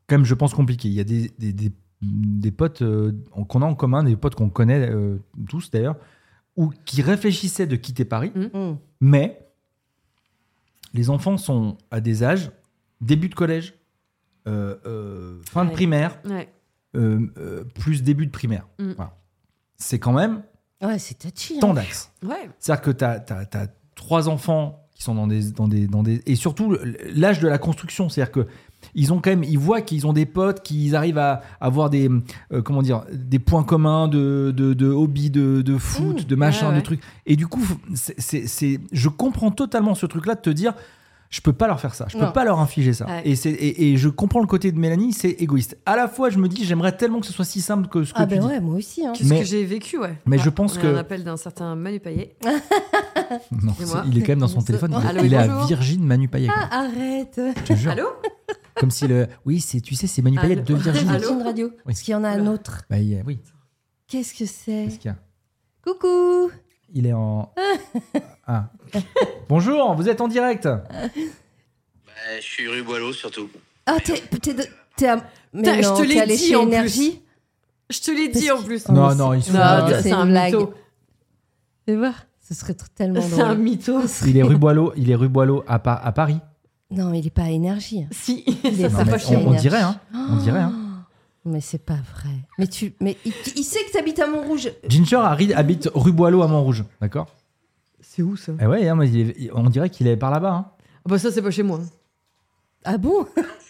quand même, je pense, compliqué. Il y a des, des, des, des potes euh, qu'on a en commun, des potes qu'on connaît euh, tous d'ailleurs, ou qui réfléchissaient de quitter Paris, Mm. mais les enfants sont à des âges, début de collège, euh, euh, fin de Ouais. primaire, Ouais. euh, euh, plus début de primaire. Mm. Voilà. C'est quand même Ouais, c'est touchy. tant Hein. d'axes. Ouais. C'est-à-dire que tu as trois enfants qui sont dans des, dans des, dans des... Et surtout, l'âge de la construction. C'est-à-dire que ils ont quand même, ils voient qu'ils ont des potes, qu'ils arrivent à avoir des, euh, comment dire, des points communs de, de, de hobby, de, de foot, Mmh, de machin, ouais, de ouais. trucs. Et du coup, c'est, c'est, c'est- je comprends totalement ce truc-là de te dire, je peux pas leur faire ça, je peux Non. pas leur infliger ça. Ouais. Et, c'est, et, et je comprends le côté de Mélanie, c'est égoïste. À la fois, je me dis, j'aimerais tellement que ce soit si simple que ce que Ah tu ben dis. ouais, moi aussi. Hein. Qu'est-ce Mais- que j'ai vécu, ouais. mais Ah, je pense on a que- un appel d'un certain Manu Payet. Non, Excusez-moi. c'est- il est quand même dans son téléphone. Il, est- Allô, il est à bonjour. Virgin Manu Payet. quoi. Ah, arrête. Je te jure. Allô Comme si le. Oui, c'est, tu sais, c'est Manu Payet Allô. de Virgin. Allô Virgin Radio. Est-ce qu'il y en a un Oula. autre? Bah, il y a- oui. Qu'est-ce que c'est? Qu'est-ce qu'il y a Coucou. Il est en. Ah. Bonjour, vous êtes en direct. Bah, je suis rue Boileau surtout. Ah, t'es, t'es, de- t'es à... Mais Putain, je non, te l'ai t'es allé dit chez en plus. Énergie. Je te l'ai dit en plus. Oh, Non, mais non, c'est- il se Non, fout de c'est ma c'est une un blague. mytho. Fais voir. Ce serait tr- tellement C'est un drôle. mytho. Il est rue Boileau, il est rue Boileau à, Pa- à Paris. Non, mais il est pas à Énergie. Si, Il est ça Non, sera mais pas on, chez on moi. dirait, hein. On dirait, hein. Mais c'est pas vrai. Mais tu, mais il, il sait que t'habites à Montrouge. Ginger Harry habite rue Boileau à Montrouge, d'accord. C'est où ça? Eh ouais, hein, mais il est- il- on dirait qu'il est par là-bas. Hein. Ah bah ça c'est pas chez moi. Ah bon?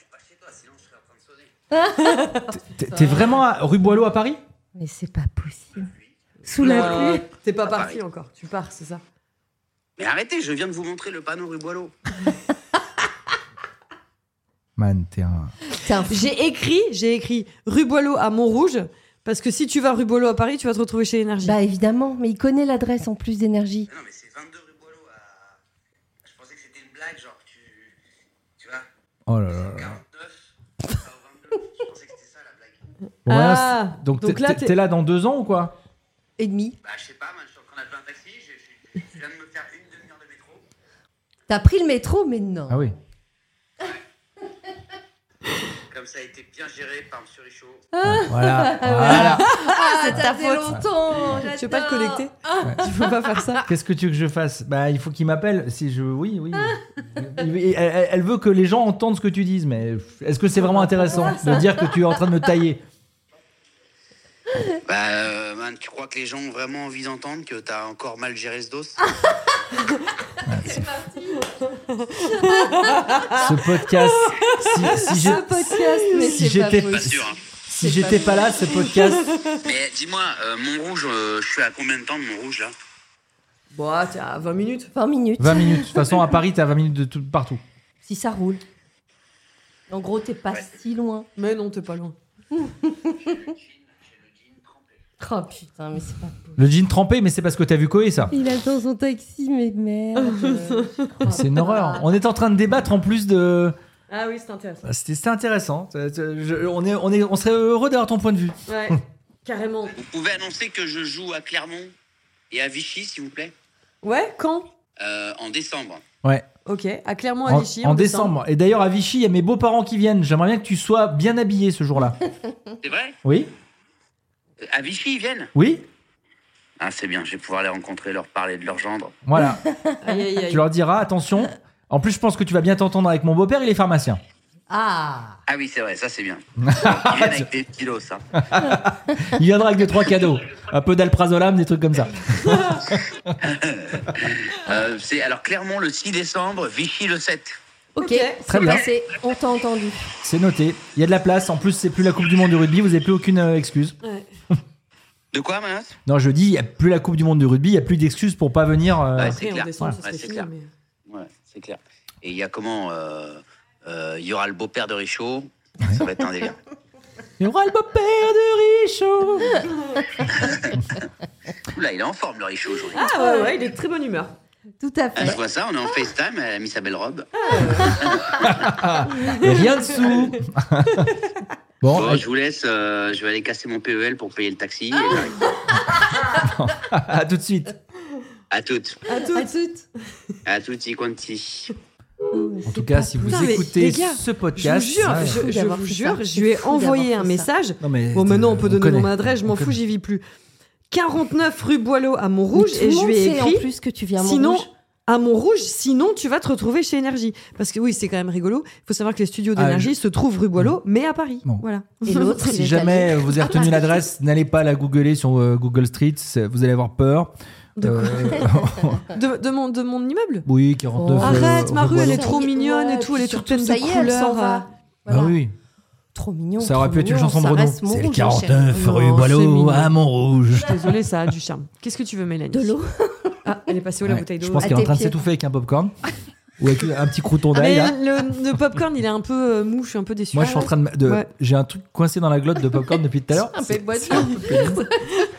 T'es, t'es vraiment à rue Boileau à Paris? Mais c'est pas possible. Sous la Non, pluie. T'es pas À parti Paris. encore. Tu pars, c'est ça? Mais arrêtez, je viens de vous montrer le panneau rue Boileau. Man, t'es un. T'es un fou. J'ai écrit, j'ai écrit rue Boileau à Montrouge parce que si tu vas rue Boileau à Paris, tu vas te retrouver chez Énergie. Bah évidemment, mais il connaît l'adresse en plus d'Énergie. Non, mais c'est vingt-deux rue Boileau à. Je pensais que c'était une blague, genre tu. Tu vois, Oh là là là. quarante-neuf, ça au vingt-deux. Je pensais que c'était ça la blague. Voilà, Ah, c'est- donc, donc t'es, là, t'es- t'es- t'es là dans deux ans ou quoi? Et demi. Bah, je sais pas, man, je suis en train d'appeler un taxi, je, je- je viens de me faire une demi-heure de métro. T'as pris le métro, mais non. Ah oui. Comme ça a été bien géré par Monsieur Richaud. Voilà. Voilà. Ah, c'est ta ça fait faute. longtemps. Tu veux pas te j'adore. connecter? Tu peux pas faire ça. Qu'est-ce que tu veux que je fasse? Bah, il faut qu'il m'appelle. Si je, oui, oui. Il- il- elle, elle veut que les gens entendent ce que tu dises, mais est-ce que c'est vraiment intéressant de dire que tu es en train de me tailler? Bah, euh, man, tu crois que les gens ont vraiment envie d'entendre que t'as encore mal géré ce dos? Ce podcast, si, si j'ai- Ce podcast, mais si c'est pas j'étais- Pas possible. sûr, hein. si j'étais pas là, ce podcast. Mais dis-moi, euh, Montrouge, euh, je suis à combien de temps de Montrouge là? Bon, t'es à vingt minutes. vingt minutes. vingt minutes. De toute façon, à Paris, t'as vingt minutes de tout, partout. Si ça roule. En gros, t'es pas Ouais. si loin. Mais non, t'es pas loin. Oh putain, mais c'est pas possible. Le jean trempé, mais c'est parce que t'as vu Koé, ça. Il attend son taxi, mais merde. C'est une horreur. On est en train de débattre en plus de. Ah oui, c'est intéressant. C'était, c'était intéressant. C'est- c'est- je- on, est, on, est, on serait heureux d'avoir ton point de vue. Ouais, carrément. Vous pouvez annoncer que je joue à Clermont et à Vichy, s'il vous plaît? Ouais, quand? Euh, en décembre. Ouais. Ok, à Clermont, à En, Vichy. en décembre. Et d'ailleurs, à Vichy, il y a mes beaux-parents qui viennent. J'aimerais bien que tu sois bien habillé ce jour-là. C'est vrai? Oui? Euh, À Vichy, ils viennent? Oui? Ah, c'est bien, je vais pouvoir les rencontrer, leur parler de leur gendre. Voilà. Aïe, aïe, aïe. Tu leur diras, attention. En plus, je pense que tu vas bien t'entendre avec mon beau-père, il est pharmacien. Ah. Ah oui, c'est vrai, ça c'est bien. Ils viennent avec des kilos, ça. Il viendra avec deux, trois cadeaux. Un peu d'alprazolam, des trucs comme ça. Euh, c'est alors Clermont le six décembre, Vichy le sept. Ok, Très c'est bien. passé. On t'a entendu. C'est noté. Il y a de la place. En plus, c'est plus la Coupe du Monde de rugby. Vous n'avez plus aucune euh, excuse. Ouais. De quoi, Manas? Non, je dis, il n'y a plus la Coupe du Monde de rugby. Il n'y a plus d'excuses pour pas venir. euh, Ouais, c'est Après, en clair. décembre, Ouais. ça serait Ouais, c'est fini. clair. Mais... Ouais, c'est clair. Et il y a comment euh, euh, Il y aura le beau-père de Richaud. Ça va être un délire. Il y aura le beau-père de Richaud. Oula, il est en forme, le Richaud, aujourd'hui. Ah ouais, ouais, il est de très bonne humeur. Tout à Ah, je fait. vois ça, on est en FaceTime, elle a mis sa belle robe. Et rien dessous. Bon, Bon, je vous laisse, euh, je vais aller casser mon P E L pour payer le taxi. Et j'arrive. à tout de suite. À toutes. À toutes. À toutes. À tutti quanti. En tout cas, si vous Putain, mais écoutez les gars, ce Je podcast, vous jure, ouais. je, je d'avoir vous fait jure, ça. je lui ai C'est fou envoyé d'avoir un fait ça. message. Non, mais Bon, maintenant, on peut donner connaît. mon adresse, je m'en On fous, connaît. j'y vis plus. quarante-neuf rue Boileau à Montrouge, Mais tout et le je monde lui ai sait écrit en plus que tu viens à sinon, Montrouge. à Montrouge, sinon tu vas te retrouver chez Énergie. Parce que oui, c'est quand même rigolo. Il faut savoir que les studios Ah, d'Énergie je- se trouvent rue Boileau, mais à Paris. Bon. Voilà. Et l'autre, il Si est jamais allé. vous avez retenu l'adresse, n'allez pas la googler sur euh, Google Street, c'est- vous allez avoir peur. De quoi Euh, de, de mon, de mon immeuble oui, quarante-neuf. Oh. euh, Arrête, ma rue, elle est Boileau. trop Ça y est, mignonne ouais, et tout, elle est puis toute pleine de surtout, ça y est, elle s'en couleurs. va. Ah Voilà. oui, Trop mignon. ça aurait trop pu être une mignon, chanson de ça Renaud. reste C'est le Montrouge, hein, quarante-neuf chérie. rue Non, c'est Boileau mignon. à Montrouge. Désolée, ça a du charme. Qu'est-ce que tu veux, Mélanie De l'eau. Ah, elle est passée où la Ouais, bouteille d'eau je pense À qu'elle est en tes train de pieds. s'étouffer avec un popcorn ou avec un petit crouton Ah, d'ail. mais là. le, le popcorn, il est un peu euh, mou, je suis un peu déçue. Moi, je suis en train de, de- Ouais. j'ai un truc coincé dans la glotte de popcorn depuis tout à l'heure. Un peu de boîte. C'est un peu pénible.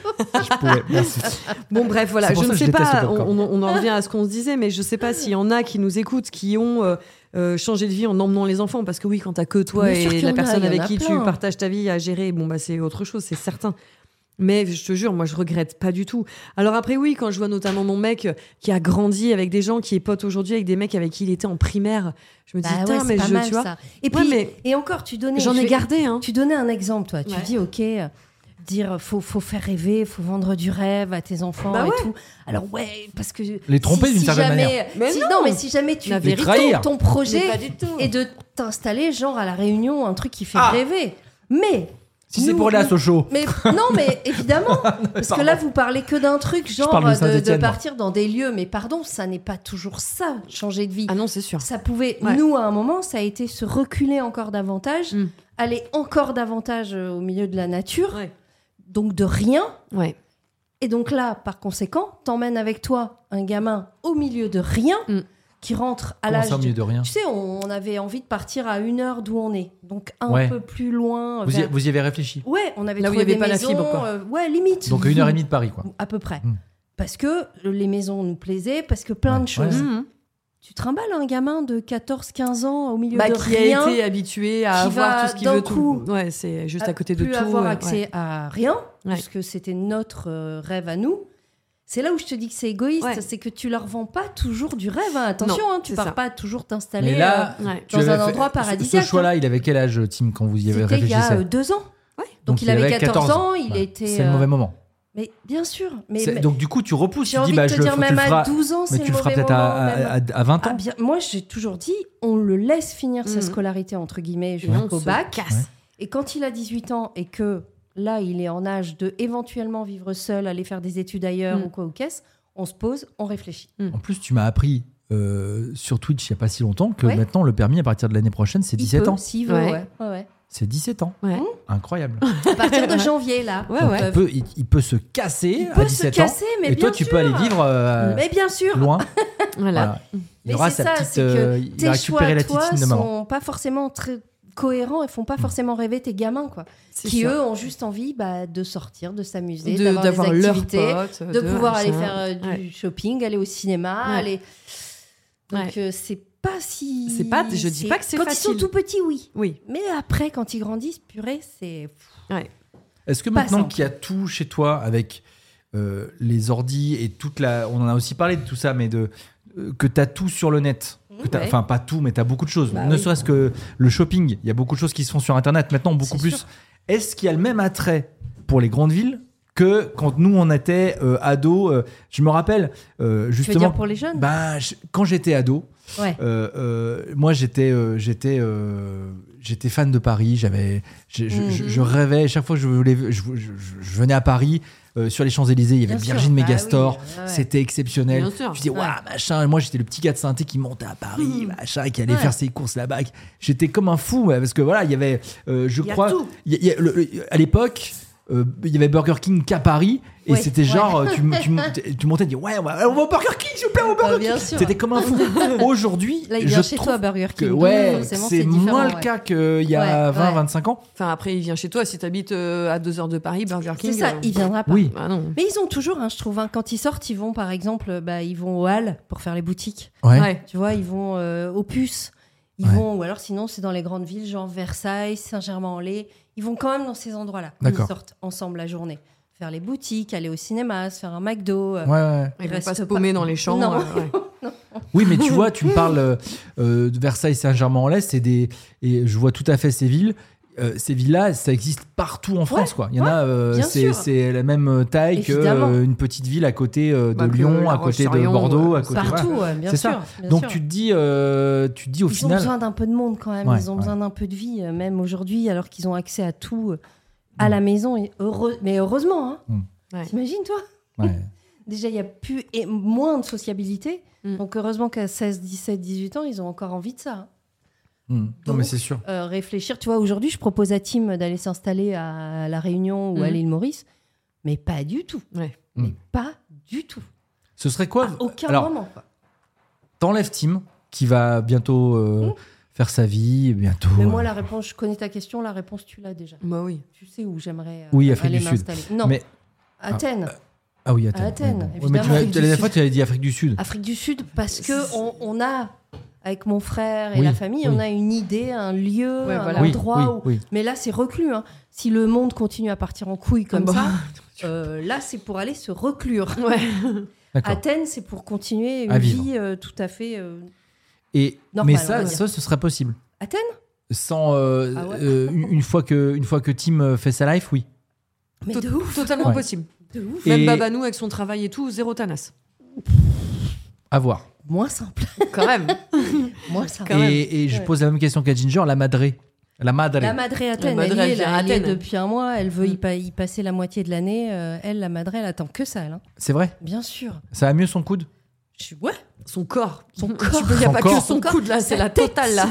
Je pourrais, merci. Bon, bref, voilà, C'est pour je ça ne que je sais déteste pas, le on, popcorn. on- on en revient à ce qu'on se disait, mais je sais pas s'il y en a qui nous écoutent, qui ont euh, euh, changé de vie en emmenant les enfants, parce que oui, quand t'as que toi Bien sûr et qu'il y la en a, personne il y en avec a qui tu plein. partages ta vie à gérer, bon, bah c'est autre chose, c'est certain. Mais je te jure, moi je regrette pas du tout. Alors après oui, quand je vois notamment mon mec euh, qui a grandi avec des gens qui est pote aujourd'hui avec des mecs avec qui il était en primaire, je me dis Bah putain ouais, mais c'est pas je mal, tu vois. ça. Et Ouais, puis, mais et encore, tu donnais. j'en je ai vais- gardé hein. Tu donnais un exemple, toi. Tu Ouais. dis, ok, euh, dire, faut, faut faire rêver, faut vendre du rêve à tes enfants Bah et ouais. tout. Alors ouais, parce que Les tromper si- d'une si certaine jamais- manière. Mais si- non. non, mais si jamais tu La vérité. ton, trahir. ton projet Mais pas du tout. et de t'installer genre à la Réunion, un truc qui fait Ah. rêver. Mais Si c'est nous- pour aller à Sochaux. Mais non, mais évidemment, parce que Pardon. là vous parlez que d'un truc genre parle de de, Saint-Étienne, de moi. partir dans des lieux. Mais pardon, ça n'est pas toujours ça, changer de vie. Ah non, c'est sûr. Ça pouvait, Ouais. nous, à un moment, ça a été se reculer encore davantage, Mm. aller encore davantage euh, au milieu de la nature, Ouais. donc de rien. Ouais. Et donc là, par conséquent, t'emmènes avec toi un gamin au milieu de rien, Mm. qui rentre à Comment l'âge ça au milieu de rien? Tu sais, on, on avait envie de partir à une heure d'où on est, donc un Ouais. peu plus loin. Vous y, vers- vous y avez réfléchi? Ouais, on avait Là où il y trouvé avait des pas la maisons, fibre, quoi. euh, ouais, limite. Donc à une heure et demie de Paris, quoi. À peu près. Mm. Parce que les maisons nous plaisaient, parce que plein Ouais. de choses. Ouais. Mhm. Tu trimbales un gamin de quatorze quinze ans au milieu Bah, de qui rien, a été habitué à qui avoir va tout ce qu'il d'un veut coup tout. Ouais, c'est juste à à côté de plus tout. avoir ouais, accès ouais. à rien, Ouais. puisque c'était notre euh, rêve à nous. C'est là où je te dis que c'est égoïste, Ouais. c'est que tu leur vends pas toujours du rêve. hein. Attention, Non, hein, tu c'est pars ça. pas toujours t'installer. Mais là, euh, Ouais. tu dans un avais fait- endroit ce- paradisiaque, Ce choix-là, il avait quel âge, Tim, quand vous y avez c'était il y réfléchi? a euh, deux ans. Ouais. Donc, il avait quatorze ans, il Bah, était. C'est le euh, mauvais moment. Mais bien sûr. Mais, C'est- mais- Donc du coup, tu repousses, j'ai tu dis, envie bah, de je te le dire, ferai- tu même le feras, à douze ans, mais c'est tu le le feras mauvais peut-être à, moment. même. à, à- à vingt Ah ans. bien, moi, j'ai toujours dit, on le laisse finir sa Mhm. scolarité, entre guillemets, Et on jusqu'au se bac. casse. Ouais. Et quand il a dix-huit ans et que là, il est en âge de éventuellement vivre seul, aller faire des études ailleurs Mm. ou quoi ou qu'est-ce, on se pose, on réfléchit. En plus, tu m'as appris euh, sur Twitch il n'y a pas si longtemps que Ouais. maintenant, le permis, à partir de l'année prochaine, c'est Il dix-sept peut, ans. s'il veut, Ouais. ouais. Ouais, ouais. C'est dix-sept ans. Ouais. Incroyable. À partir de janvier, là. Ouais, ils ouais. Il peuvent- peut, il, il peut se casser Il à peut se dix-sept casser, ans. mais et toi, bien tu sûr. peux aller vivre euh, Mais bien sûr. loin. Voilà. Voilà. Il Mais aura c'est sa ça, petite. c'est que euh, il va tes choix, récupérer la toi, titine de maman. sont pas forcément très cohérents et font pas forcément rêver tes gamins, quoi. C'est Qui, ça. eux, ont juste envie bah, de sortir, de s'amuser, De- d'avoir, d'avoir des leurs activités, potes, de, pouvoir aller machin. faire euh, du Ouais. shopping, aller au cinéma, Ouais. aller... Donc, Ouais. euh, c'est pas si... C'est pas- je dis pas que c'est Quand facile. ils sont tout petits, oui. Oui. Mais après, quand ils grandissent, purée, c'est... Ouais. Est-ce que Pas maintenant simple. qu'il y a tout chez toi avec euh, les ordis et toute la. On en a aussi parlé de tout ça, mais de, euh, que tu as tout sur le net. que t'as- Ouais. Enfin, pas tout, mais tu as beaucoup de choses. Bah ne oui. serait-ce que le shopping. Il y a beaucoup de choses qui se font sur Internet maintenant, beaucoup C'est plus. sûr. Est-ce qu'il y a le même attrait pour les grandes villes que quand nous, on était euh, ados euh, Je me rappelle, euh, Tu veux justement. dire pour les jeunes bah, je- quand j'étais ado, Ouais. euh, euh, moi j'étais euh, j'étais euh, j'étais fan de Paris. J'avais je, je- je- Mhm. je rêvais chaque fois que je voulais je, je- je- je venais à Paris euh, sur les Champs-Élysées, il y avait Bien Virgin sûr. Bah Megastore, oui, ouais, ouais. c'était exceptionnel. Bien sûr. Je disais Ouais. waouh machin. Et moi j'étais le petit gars de Saint-Étienne qui montait à Paris, Mhm. machin, et qui allait Ouais. faire ses courses là-bas. J'étais comme un fou ouais, parce que voilà il y avait euh, je Il y a crois tout. il y a- il y a le- le- à l'époque. euh, il y avait Burger King qu'à Paris et Ouais, c'était ouais. genre tu, tu, tu montais et dis ouais on va, on va au Burger King s'il vous plaît au Burger Bah, bien King. sûr. C'était comme un fou. Aujourd'hui, Là, il je vient chez trouve toi à Burger que King. donc ouais, forcément, c'est différent, moins le ouais. cas qu'il y a Ouais, vingt ouais. vingt-cinq ans. Enfin, après, il vient chez toi. Si t'habites euh, à deux heures de Paris, Burger King. C'est ça, euh, il viendra pas. Oui. Bah non. Mais ils ont toujours, hein, je trouve, hein, quand ils sortent, ils vont par exemple, bah, ils vont au Halles pour faire les boutiques. Ouais. Ouais. Tu vois, ils vont euh, au Puce. Ils Ouais. vont, ou alors sinon, c'est dans les grandes villes, genre Versailles, Saint-Germain-en-Laye. Ils vont quand même dans ces endroits-là. Ils D'accord. sortent ensemble la journée. Faire les boutiques, aller au cinéma, se faire un McDo. euh, Ouais, ouais. Ils vont reste pas se pas- paumer dans les champs. Non. euh, ouais. Oui, mais tu vois, tu me parles euh, euh, de Versailles, Saint-Germain-en-Laye, c'est des et je vois tout à fait ces villes. Euh, ces villes-là, ça existe partout en France, Ouais, quoi. Il y en ouais, a, euh, bien c'est, sûr. c'est la même taille Évidemment. qu'une petite ville à côté euh, de Bah, que Lyon, La à côté de Roche-sur-Yon, Bordeaux, euh, à côté. Partout, voilà. ouais, bien C'est sûr. ça. bien Donc sûr. tu te dis, euh, tu te dis au Ils final. ont besoin d'un peu de monde quand même. Ouais, Ils ont ouais. besoin d'un peu de vie, euh, même aujourd'hui, alors qu'ils ont accès à tout euh, à Mm. la maison. Et heureux... Mais heureusement, hein. Mm. Ouais. T'imagines, toi Ouais. Déjà, il y a plus et moins de sociabilité. Mm. Donc, heureusement qu'à seize, dix-sept, dix-huit ans, ils ont encore envie de ça. hein. Hmm. Non, Donc, mais c'est sûr. Euh, réfléchir. Tu vois, aujourd'hui, je propose à Tim d'aller s'installer à La Réunion ou à Mhm. l'île Maurice, mais pas du tout. Ouais. Mais Mm. pas du tout. Ce serait quoi À aucun Alors, moment. quoi. t'enlèves Tim, qui va bientôt euh, Mm. faire sa vie, bientôt. Mais euh, moi, la réponse, je connais ta question, la réponse, tu l'as déjà. Bah oui. Tu sais où j'aimerais euh, Oui, Afrique aller du Sud. m'installer. Non, Mais Athènes. ah oui, Athènes. À Athènes, Ouais, bon. évidemment, Ouais, mais tu m'as- Afrique la du dernière Sud. fois, tu avais dit Afrique du Sud. Afrique du Sud, parce que on, on a, avec mon frère et Oui, la famille, oui. on a une idée, un lieu, Ouais, un voilà. Oui, endroit oui, où... oui. Mais là, c'est reclus. hein. Si le monde continue à partir en couille comme Ah bah. ça, euh, là, c'est pour aller se reclure. Ouais. D'accord. Athènes, c'est pour continuer une À vivre. vie euh, tout à fait... euh, Et Normal, mais on ça, va dire. ça, ce serait possible. Athènes Sans euh, Ah ouais euh, une, une fois que une fois que Tim euh, fait sa life, oui. Mais Tot- de ouf, Totalement Ouais. possible. de ouf. Et- Même Babanou avec son travail et tout, zéro tanasse. À voir. Moins simple. Quand même. Moins simple. Quand même. Et, et je Ouais. pose la même question qu'à Ginger, la madré. La madre. La Madré Athènes, La elle, Madré, y est, elle vient là, à elle y est Athènes. depuis un mois, elle veut y, Mm. pa- y passer la moitié de l'année. euh, elle, la Madré, elle attend que ça, elle, hein. C'est vrai. Bien sûr. Ça a mieux son coude. Je suis- Ouais. Son corps. Son Tu corps. peux- Il n'y a Son pas corps. que son Son corps. coude là, c'est Sa la tête. totale là.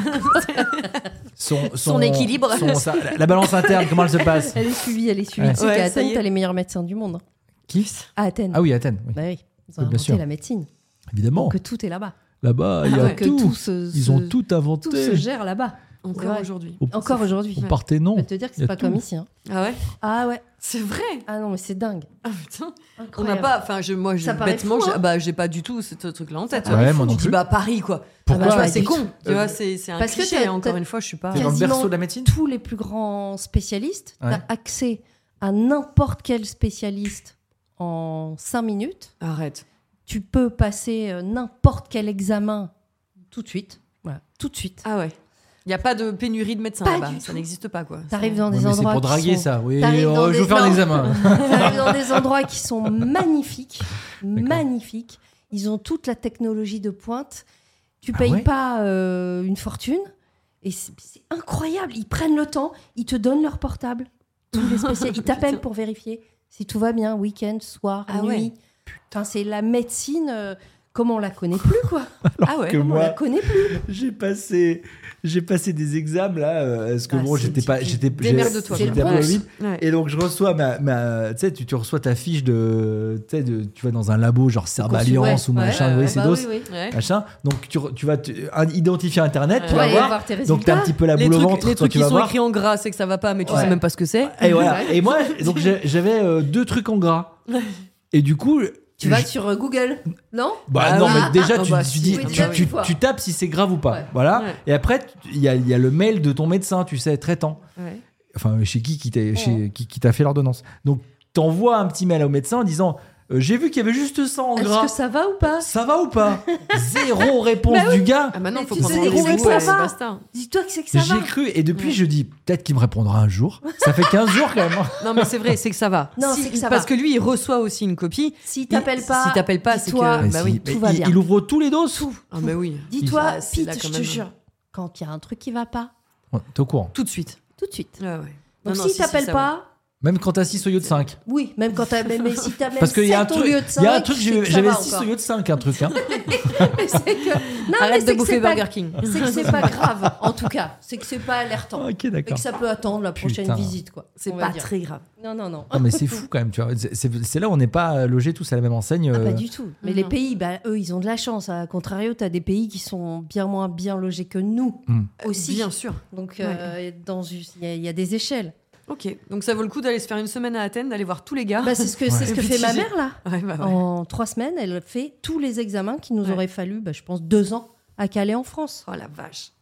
Son, Son équilibre. son- sa- la, la balance interne, comment elle se passe Elle est suivie, elle est suivie. Ouais. Tu sais Ouais, qu'à ça Athènes, y est. t'as les meilleurs médecins du monde. hein. Qui À Athènes. Ah oui, Athènes. Oui. Bah oui. Ils ont Oui, bien inventé sûr. la médecine. Évidemment. Donc tout est là-bas. Là-bas, il y a ouais. Que tout. tout se, Ils se- ont tout inventé. tout se gère là-bas. Encore Ouais. aujourd'hui. Au, Encore aujourd'hui. au Ouais. Parthénon. Je vais te dire que Il y a c'est pas tout. comme ici. hein. Ah ouais. Ah ouais. C'est vrai. Ah non, mais c'est dingue. Ah putain. On n'a Incroyable. pas. Enfin, je, moi, je, Ça paraît bêtement, fou, j'ai- hein. bah, j'ai pas du tout ce truc-là en tête. paraît Ouais, fou. moi non Tu dis plus. bah Paris quoi. Pourquoi Ah bah, tu vois, Pas c'est du con. tout. Tu vois, c'est c'est un Parce que cliché. t'as- Encore t'as- une fois, je suis pas. T'es dans le Quasiment berceau de la médecine. Tous les plus grands spécialistes, Ouais. t'as accès à n'importe quel spécialiste en cinq minutes. Arrête. Tu peux passer euh, n'importe quel examen tout de suite. Voilà, tout de suite. Ah ouais. Il n'y a pas de pénurie de médecins Pas là-bas. du Ça tout. n'existe pas quoi. T'arrives dans Ouais, des mais c'est endroits pour qui draguer sont- ça. Oui, T'arrives oh, dans je des- veux faire non. un examen. T'arrives dans des endroits qui sont magnifiques, magnifiques. Ils ont toute la technologie de pointe. Tu Ah payes ouais pas euh, une fortune. Et c'est c'est incroyable. Ils prennent le temps, ils te donnent leur portable. Tous les spécialistes. Ils t'appellent pour vérifier si tout va bien, week-end, soir, Ah nuit. ouais. Putain, c'est la médecine euh, comme on la connaît plus, quoi. Ah ouais. que Comme on moi, la connaît plus. j'ai passé, j'ai passé des examens là, euh, parce que Ah, bon, c'est j'étais pas, typique. j'étais, Démerde-toi, j'étais quoi. un peu C'est le vite. Ouais. Et donc je reçois ma, ma tu sais, tu, tu reçois ta fiche de, tu sais, de, tu vas dans un labo genre Serbe Alliance Ouais, ou machin, ouais, oui, ouais, c'est bah dos, oui, oui. Ouais. machin. Donc tu, re- tu vas te- un- identifier Internet, tu Ouais, vas Ouais, voir. voir tes Donc t'as un résultats. petit peu la Les boule au trucs, ventre, les toi trucs tu qui vas sont voir. écrits en gras, c'est que ça va pas, mais tu Ouais. sais même pas ce que c'est. Et voilà. Et moi, donc j'ai- j'avais euh, deux trucs en gras. Et du coup, Tu vas je- sur euh, Google, non Bah Ah non, oui. mais déjà, Ah tu, bah tu si. dis, Oui, tu, déjà, tu- une fois. tu tapes si c'est grave ou pas. Ouais. Voilà. Ouais. Et après, il y a, il y a le mail de ton médecin, tu sais, traitant. Ouais. Enfin, chez qui qui t'a chez- qui, qui t'a fait l'ordonnance. Donc, t'envoies un petit mail au médecin en disant euh, j'ai vu qu'il y avait juste ça en Est-ce gras. que ça va ou pas? Ça va ou pas? Zéro réponse Bah oui. du gars. Ah bah non, Mais faut tu prendre sais, rendez-vous c'est que et ça va. basta. Dis-toi que c'est que ça J'ai va. cru. Et depuis, Ouais. je dis peut-être qu'il me répondra un jour. Ça fait quinze jours quand même. hein. Non mais c'est vrai, c'est que ça va. Non, Si- c'est que ça parce va. que lui, il reçoit aussi une copie. S'il t'appelle Il- pas, s'il t'appelle pas, c'est dis-toi, que- Mais bah si, oui, mais tout va il, bien. il ouvre tous les dos. Ah bah oui. Dis-toi, Ah, c'est là Pete, quand je te même. jure, quand il y a un truc qui va pas, Ouais, T'es au courant. Tout de suite. tout de suite. Ouais, ouais. Donc Non, non, s'il si, si, t'appelle ça, pas, Même quand t'as six au lieu de cinq. oui, même quand t'as même mais si t'as même Parce qu'il y a un sept au truc, lieu de il y a un cinq, truc, c'est j'ai- que ça j'avais va six au encore. lieu de cinq, un truc. Hein. Mais c'est que non, mais Arrête c'est de que bouffer c'est pas- Burger King. C'est que c'est pas grave, en tout cas. C'est que c'est pas alertant. Ok, Et d'accord. que ça peut attendre la prochaine Putain. visite, quoi. C'est on va pas dire. très grave. Non, non, non. Non, mais c'est fou quand même, tu vois. C'est- C'est c'est là où on n'est pas logés tous à la même enseigne. Ah, euh, pas du tout. Mais Non. les pays, bah, eux, ils ont de la chance. À contrario, tu as des pays qui sont bien moins bien logés que nous Hmm. aussi. Bien sûr. Donc, euh, dans une- il y, a- il y a des échelles. Ok. Donc ça vaut le coup d'aller se faire une semaine à Athènes, d'aller voir tous les gars. Bah, c'est ce que, c'est ce que Et puis fait ma tu- mère, là. Ouais, bah ouais. En trois semaines, elle fait tous les examens qui nous Ouais. auraient fallu, bah, je pense, deux ans à caler en France. Oh la vache.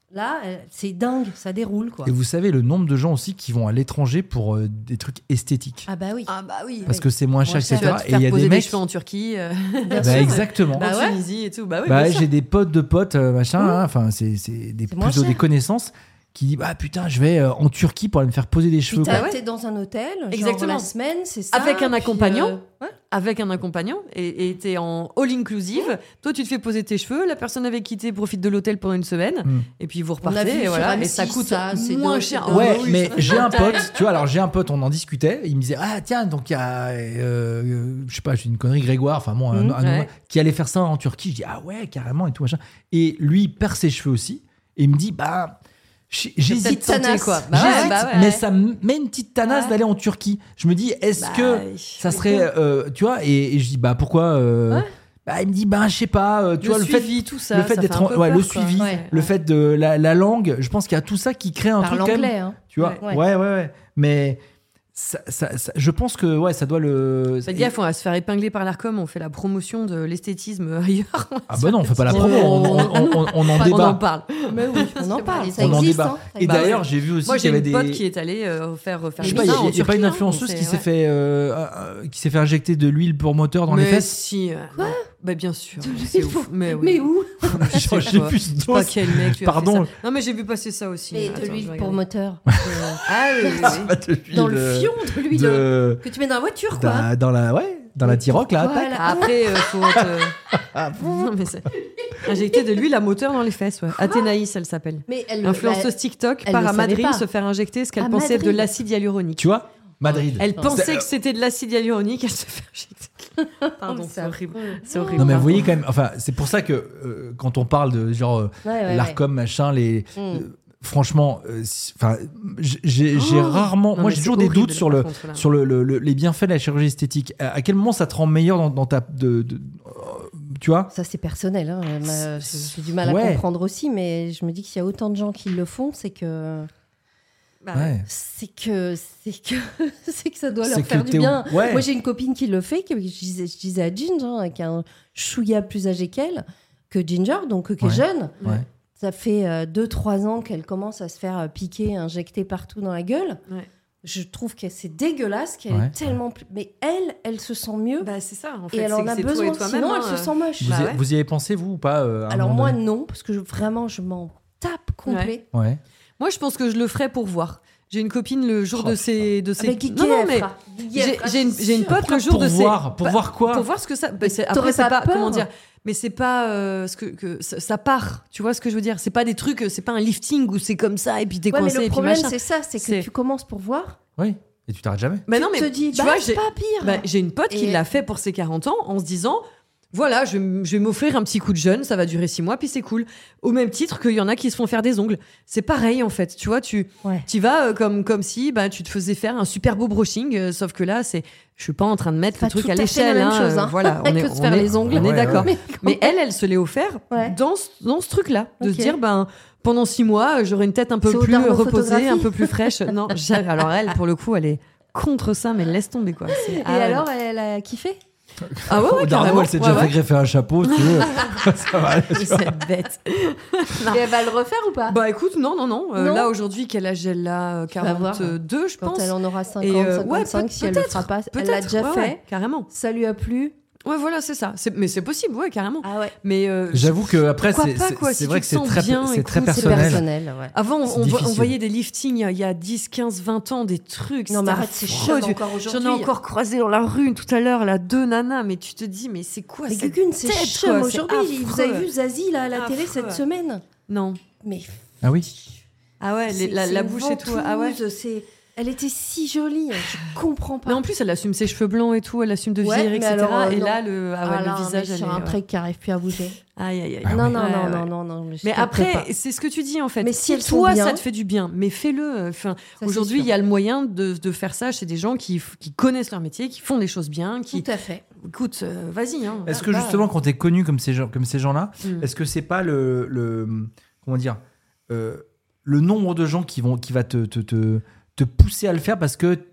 Là, elle- c'est dingue, ça déroule quoi. Et vous savez le nombre de gens aussi qui vont à l'étranger pour euh, des trucs esthétiques. Ah bah oui. Ah bah oui. Parce que c'est moins cher, cher. Tu vas et cetera. te Et faire il y a poser des des mecs. cheveux en Turquie, euh, Bien Bah, sûr. exactement. Bah en ouais. Tunisie et tout. Bah oui, Bah, bien sûr. j'ai des potes de potes, euh, machin, hein, enfin, c'est, c'est des, C'est moins plutôt cher. des connaissances qui disent bah putain, je vais euh, en Turquie pour aller me faire poser des Puis cheveux. t'as- quoi. ouais. t'es dans un hôtel, genre Exactement. la semaine, c'est ça. Avec un puis, accompagnant. euh, ouais. Avec un accompagnant et et t'es en all inclusive. Toi, tu te fais poser tes cheveux. La personne avec qui t'es profite de l'hôtel pendant une semaine. Mm. Et puis vous On a vu repartez. Et, sur voilà, M et six, ça coûte ça, c'est moins dingue, cher. c'est Ah Ouais, bah oui, mais ça- j'ai un pote, tu vois, alors j'ai un pote, on en discutait, il me disait, ah tiens, donc il y a, euh, euh, je sais pas, je dis une connerie, Grégoire, enfin bon, un, Mhm. un- Ouais. qui allait faire ça en Turquie. Je dis, ah ouais, carrément, et tout, machin. Et lui, il perd ses cheveux aussi, et il me dit, bah, j- j'hésite, peut-être tenter, j'hésite, quoi. Bah ouais, j'hésite, bah ouais. mais ça me met une petite tanasse Ouais. d'aller en Turquie. Je me dis, est-ce Bah, que oui. ça serait, euh, tu vois, et, et je dis, bah pourquoi euh, Ouais. bah, il me dit, bah, je sais pas, euh, tu le vois, le fait. suivi, tout ça. le fait ça d'être fait un en- peu ouais, peur, le quoi. suivi, Ouais. le fait de la, la langue, je pense qu'il y a tout ça qui crée un Parle truc quand même, anglais, hein. tu vois. Ouais. Ouais, ouais, ouais. Mais ça, ça- ça- je pense que ouais, ça doit le. Faites gaffe, on va se faire épingler par l'Arcom. On fait la promotion de l'esthétisme ailleurs. Ah bah non, on fait pas la promo, on, on- on- on- on en On débat. en parle. Mais oui, on en parle, ça On en existe. débat. hein. Ça Et existe. d'ailleurs, j'ai vu aussi Moi, qu'il y j'ai avait une des. pote qui est allée euh, faire faire Je sais ça pas, il y a, en il y a pas Turquie, une hein, influenceuse donc qui c'est- s'est ouais. fait euh, euh, qui s'est fait injecter de l'huile pour moteur dans mais les fesses. si. euh, Quoi non. Bah bien sûr. De C'est l'huile ouf. pour- Mais, oui. Mais où Genre, j'ai vu ce Je sais pas dos. quel mec. lui a fait Pardon. ça. Non mais j'ai vu passer ça aussi. Mais Attends, de je l'huile vais pour regarder. moteur. Ah oui, oui, oui. Pas de l'huile, Dans le euh, fion de l'huile de- que tu mets dans la voiture, quoi. dans, dans la ouais, dans la Tiroc là. tac. Voilà. Après, euh, faut te... non, mais c'est... injecter de l'huile à moteur dans les fesses. Ouais. Athénaïs, elle s'appelle. Mais elle, Influenceuse bah, TikTok elle part le à savait Madrid pas. se faire injecter ce qu'elle À pensait de Madrid. l'acide hyaluronique. Tu vois, Madrid. Elle pensait C'est- que c'était de l'acide hyaluronique, elle se fait injecter. Pardon, c'est c'est horrible. affreux. C'est horrible. Non mais vous pardon. voyez quand même, enfin c'est pour ça que euh, quand on parle de genre euh, Ouais, ouais, l'Arcom machin, les Mm. euh, franchement, euh, si- enfin j'ai j'ai rarement, Non, moi mais j'ai c'est toujours des horrible, doutes sur par le contre, là. sur le, le- le- les bienfaits de la chirurgie esthétique. À, à quel moment ça te rend meilleur dans, dans ta de, de- euh, tu vois? Ça, c'est personnel. Hein. Ma- J'ai j'ai du mal à Ouais. comprendre aussi, mais je me dis qu'il y a autant de gens qui le font, c'est que. Bah, Ouais. C'est que, c'est que, c'est que ça doit C'est leur que faire du t'es- bien. ouais. Moi, j'ai une copine qui le fait, que je disais, je disais à Ginger, hein, qui est un chouïa plus âgé qu'elle, que Ginger, donc qui est Ouais. jeune. Ouais. Ça fait deux trois ans qu'elle commence à se faire euh, piquer, injecter partout dans la gueule. Ouais. Je trouve que c'est dégueulasse, qu'elle Ouais. est tellement plus. Mais elle, elle se sent mieux. bah, c'est ça, en fait. et elle c'est en que a c'est toi besoin. et toi-même, Sinon, hein, elle se sent moche. Vous, Bah y, ouais. vous y avez pensé vous ou pas euh, à un Alors moment moi, donné non, parce que je- vraiment, je m'en tape complet. Ouais. Moi, je pense que je le ferais pour voir. J'ai une copine le jour Oh, de ses. De ses... Avec Guigui, non, non, elle mais fera. Guigui, j'ai elle fera, j'ai une, je suis j'ai une sûre. pote le jour Pour de ses. voir, pour Bah, voir quoi? Pour voir ce que ça. bah, c'est- T'aurais après, c'est pas pas. peur Comment dire? Mais c'est pas euh, ce que, que ça, ça part. Tu vois ce que je veux dire? C'est pas des trucs. C'est pas un lifting où c'est comme ça et puis t'es Ouais, mais coincé le et puis problème, machin. c'est ça, c'est que C'est- tu commences pour voir. Oui. Et tu t'arrêtes jamais. Bah tu non, mais te dis, tu bah, vois, c'est j'ai pas pire. bah, j'ai une pote qui Et- l'a fait pour ses quarante ans en se disant. Voilà, je, vais- je vais m'offrir un petit coup de jeûne, ça va durer six mois, puis c'est cool. Au même titre qu'il y en a qui se font faire des ongles. C'est pareil, en fait. Tu vois, tu Ouais. y vas euh, comme, comme si bah, tu te faisais faire un super beau brushing, euh, sauf que là, c'est, je suis pas en train de mettre Pas le truc tout à à fait l'échelle. la même hein, chose, euh, hein. Voilà, on Que est, de se on faire est- les ongles. on est Ouais, d'accord. ouais. Mais elle, elle se l'est offert Ouais. dans, ce- dans ce truc-là. De Ok. se dire, ben, pendant six mois, j'aurai une tête un peu C'est au plus reposée, dermophotographie. un peu plus fraîche. Non, j'ai- alors elle, pour le coup, elle est contre ça, mais laisse tomber, quoi. C'est- Et ah ouais, alors, non. elle a kiffé. Ah ouais, ouais, Au Darnau, carrément. elle s'est Ouais, déjà ouais. fait greffer un chapeau, si tu veux. Ça va aller, tu vois. Cette bête. Et elle va le refaire ou pas Bah écoute, non, non, non. Euh, Non. là, aujourd'hui, quel âge elle a euh, vas voir. quarante-deux, je Quand pense. elle en aura cinquante, Et, euh, ouais, cinquante-cinq, peut- si elle le peut-être, fera pas, elle Peut-être, l'a déjà ouais, fait. ouais, carrément. Ça lui a plu. Ouais, voilà, c'est ça. C'est- Mais c'est possible, ouais, carrément. Ah ouais. Mais euh, J'avoue que après Pourquoi c'est pas, c'est- quoi, c'est si vrai tu que te c'est sens très bien, c'est très écoute, c'est C'est personnel. personnel, ouais. avant, C'est on, vo- on difficile. voyait des liftings il y a dix, quinze, vingt ans, des trucs. Non, c'était mais arrête, c'est affreux. chaud Tu- encore aujourd'hui. J'en ai encore croisé dans la rue tout à l'heure, là, deux nanas, mais tu te dis, mais c'est quoi Mais cette Gugune, c'est tête, chum quoi, c'est aujourd'hui. Vous affreux. avez vu Zazie là, à la télé Affreux. cette semaine Non. Mais Ah oui. Ah ouais, les- c'est- la, c'est la une bouche et tout. Ah ouais. ventouse, c'est- Elle était si jolie, je comprends pas. Mais en plus, elle assume ses cheveux blancs et tout, elle assume de Ouais, vieillir, mais et cetera. alors, euh, et non. là, le, ah ouais, Ah là, le on visage, est elle sur est- un ouais. truc qui arrive plus à bouger. Aïe, aïe, aïe. Ah non, ouais. non, Ouais, non, ouais. non, non, non, je Mais te après, prépare. c'est ce que tu dis en fait. Mais si si elles sont toi, bien- ça te fait du bien, mais fais-le. Enfin, c'est aujourd'hui, sûr. il y a le moyen de, de faire ça chez des gens qui, qui connaissent leur métier, qui font des choses bien, qui. Tout à fait. Écoute, euh, vas-y. Hein, Est-ce va, que va. justement quand t'es connu comme ces gens comme ces gens-là, Mm. est-ce que c'est pas le, le comment dire euh, le nombre de gens qui vont qui va te te, te, te pousser à le faire parce que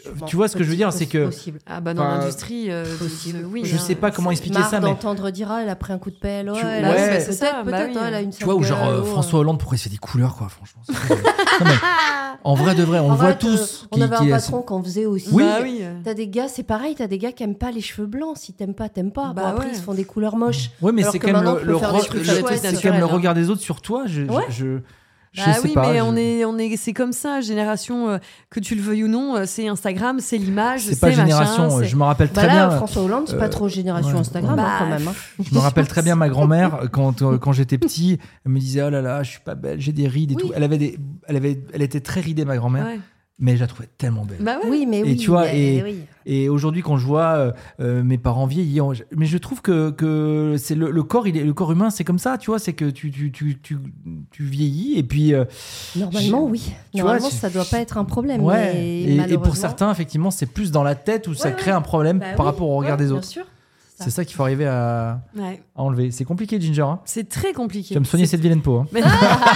tu vois ce que je veux dire, c'est que Possible. Ah bah dans Enfin, l'industrie, euh, possible. de- oui. je hein, sais pas comment c'est- expliquer Marre ça, mais d'entendre dire ah, elle a pris un coup de pelle. Ouais, Tu- elle a- ouais. peut-être, c'est ça, bah peut-être, oui. hein, elle a une tu vois, ou genre sale euh, gueule, François Hollande, pourquoi il se fait des couleurs, quoi, franchement. c'est horrible. Non, mais en vrai de vrai, on Arrête, voit euh, tous. On qui- avait qui- un patron qu'on faisait aussi. Oui. Bah oui. euh. T'as des gars, c'est pareil, t'as des gars qui aiment pas les cheveux blancs. Si t'aimes pas, t'aimes pas. Bon, Bah après, ouais. ils se font des couleurs moches. Ouais, mais Alors c'est que quand même maintenant, le, tu le, peux faire re- des trucs le- chouettes, c'est quand même naturels, le hein. regard des autres sur toi. Je, je- Ouais. je, je Bah sais oui, pas. mais je- on est, on est, c'est comme ça, génération, euh, que tu le veuilles ou non, euh, c'est Instagram, c'est l'image, C'est pas machin, génération. c'est- Je me rappelle Bah très là, bien. François Hollande, c'est euh, pas trop génération ouais. Instagram Bah, hein, quand même. hein. Je me rappelle très bien ma grand-mère quand euh, quand j'étais petit, elle me disait oh là là, je suis pas belle, j'ai des rides et Oui. tout. Elle avait des, elle avait, elle était très ridée ma grand-mère, Ouais. mais je la trouvais tellement belle. Bah ouais. Oui, mais Et oui. tu vois, mais et- oui. Et aujourd'hui, quand je vois euh, euh, mes parents vieillir, je- mais je trouve que, que c'est le, le corps, il est, le corps humain, c'est comme ça, tu vois, c'est que tu, tu, tu, tu, tu vieillis et puis. euh, Normalement, je- oui. tu Normalement, vois, ça doit pas être un problème. ouais. mais Et, et pour malheureusement- certains, effectivement, c'est plus dans la tête où ça Ouais, crée ouais. un problème Bah par oui, rapport au regard ouais, des bien autres. sûr. C'est ça qu'il faut arriver à, Ouais. à enlever. C'est compliqué, Ginger. Hein. C'est très compliqué. Tu vas me soigner C'est- cette vilaine peau. Hein. Mais...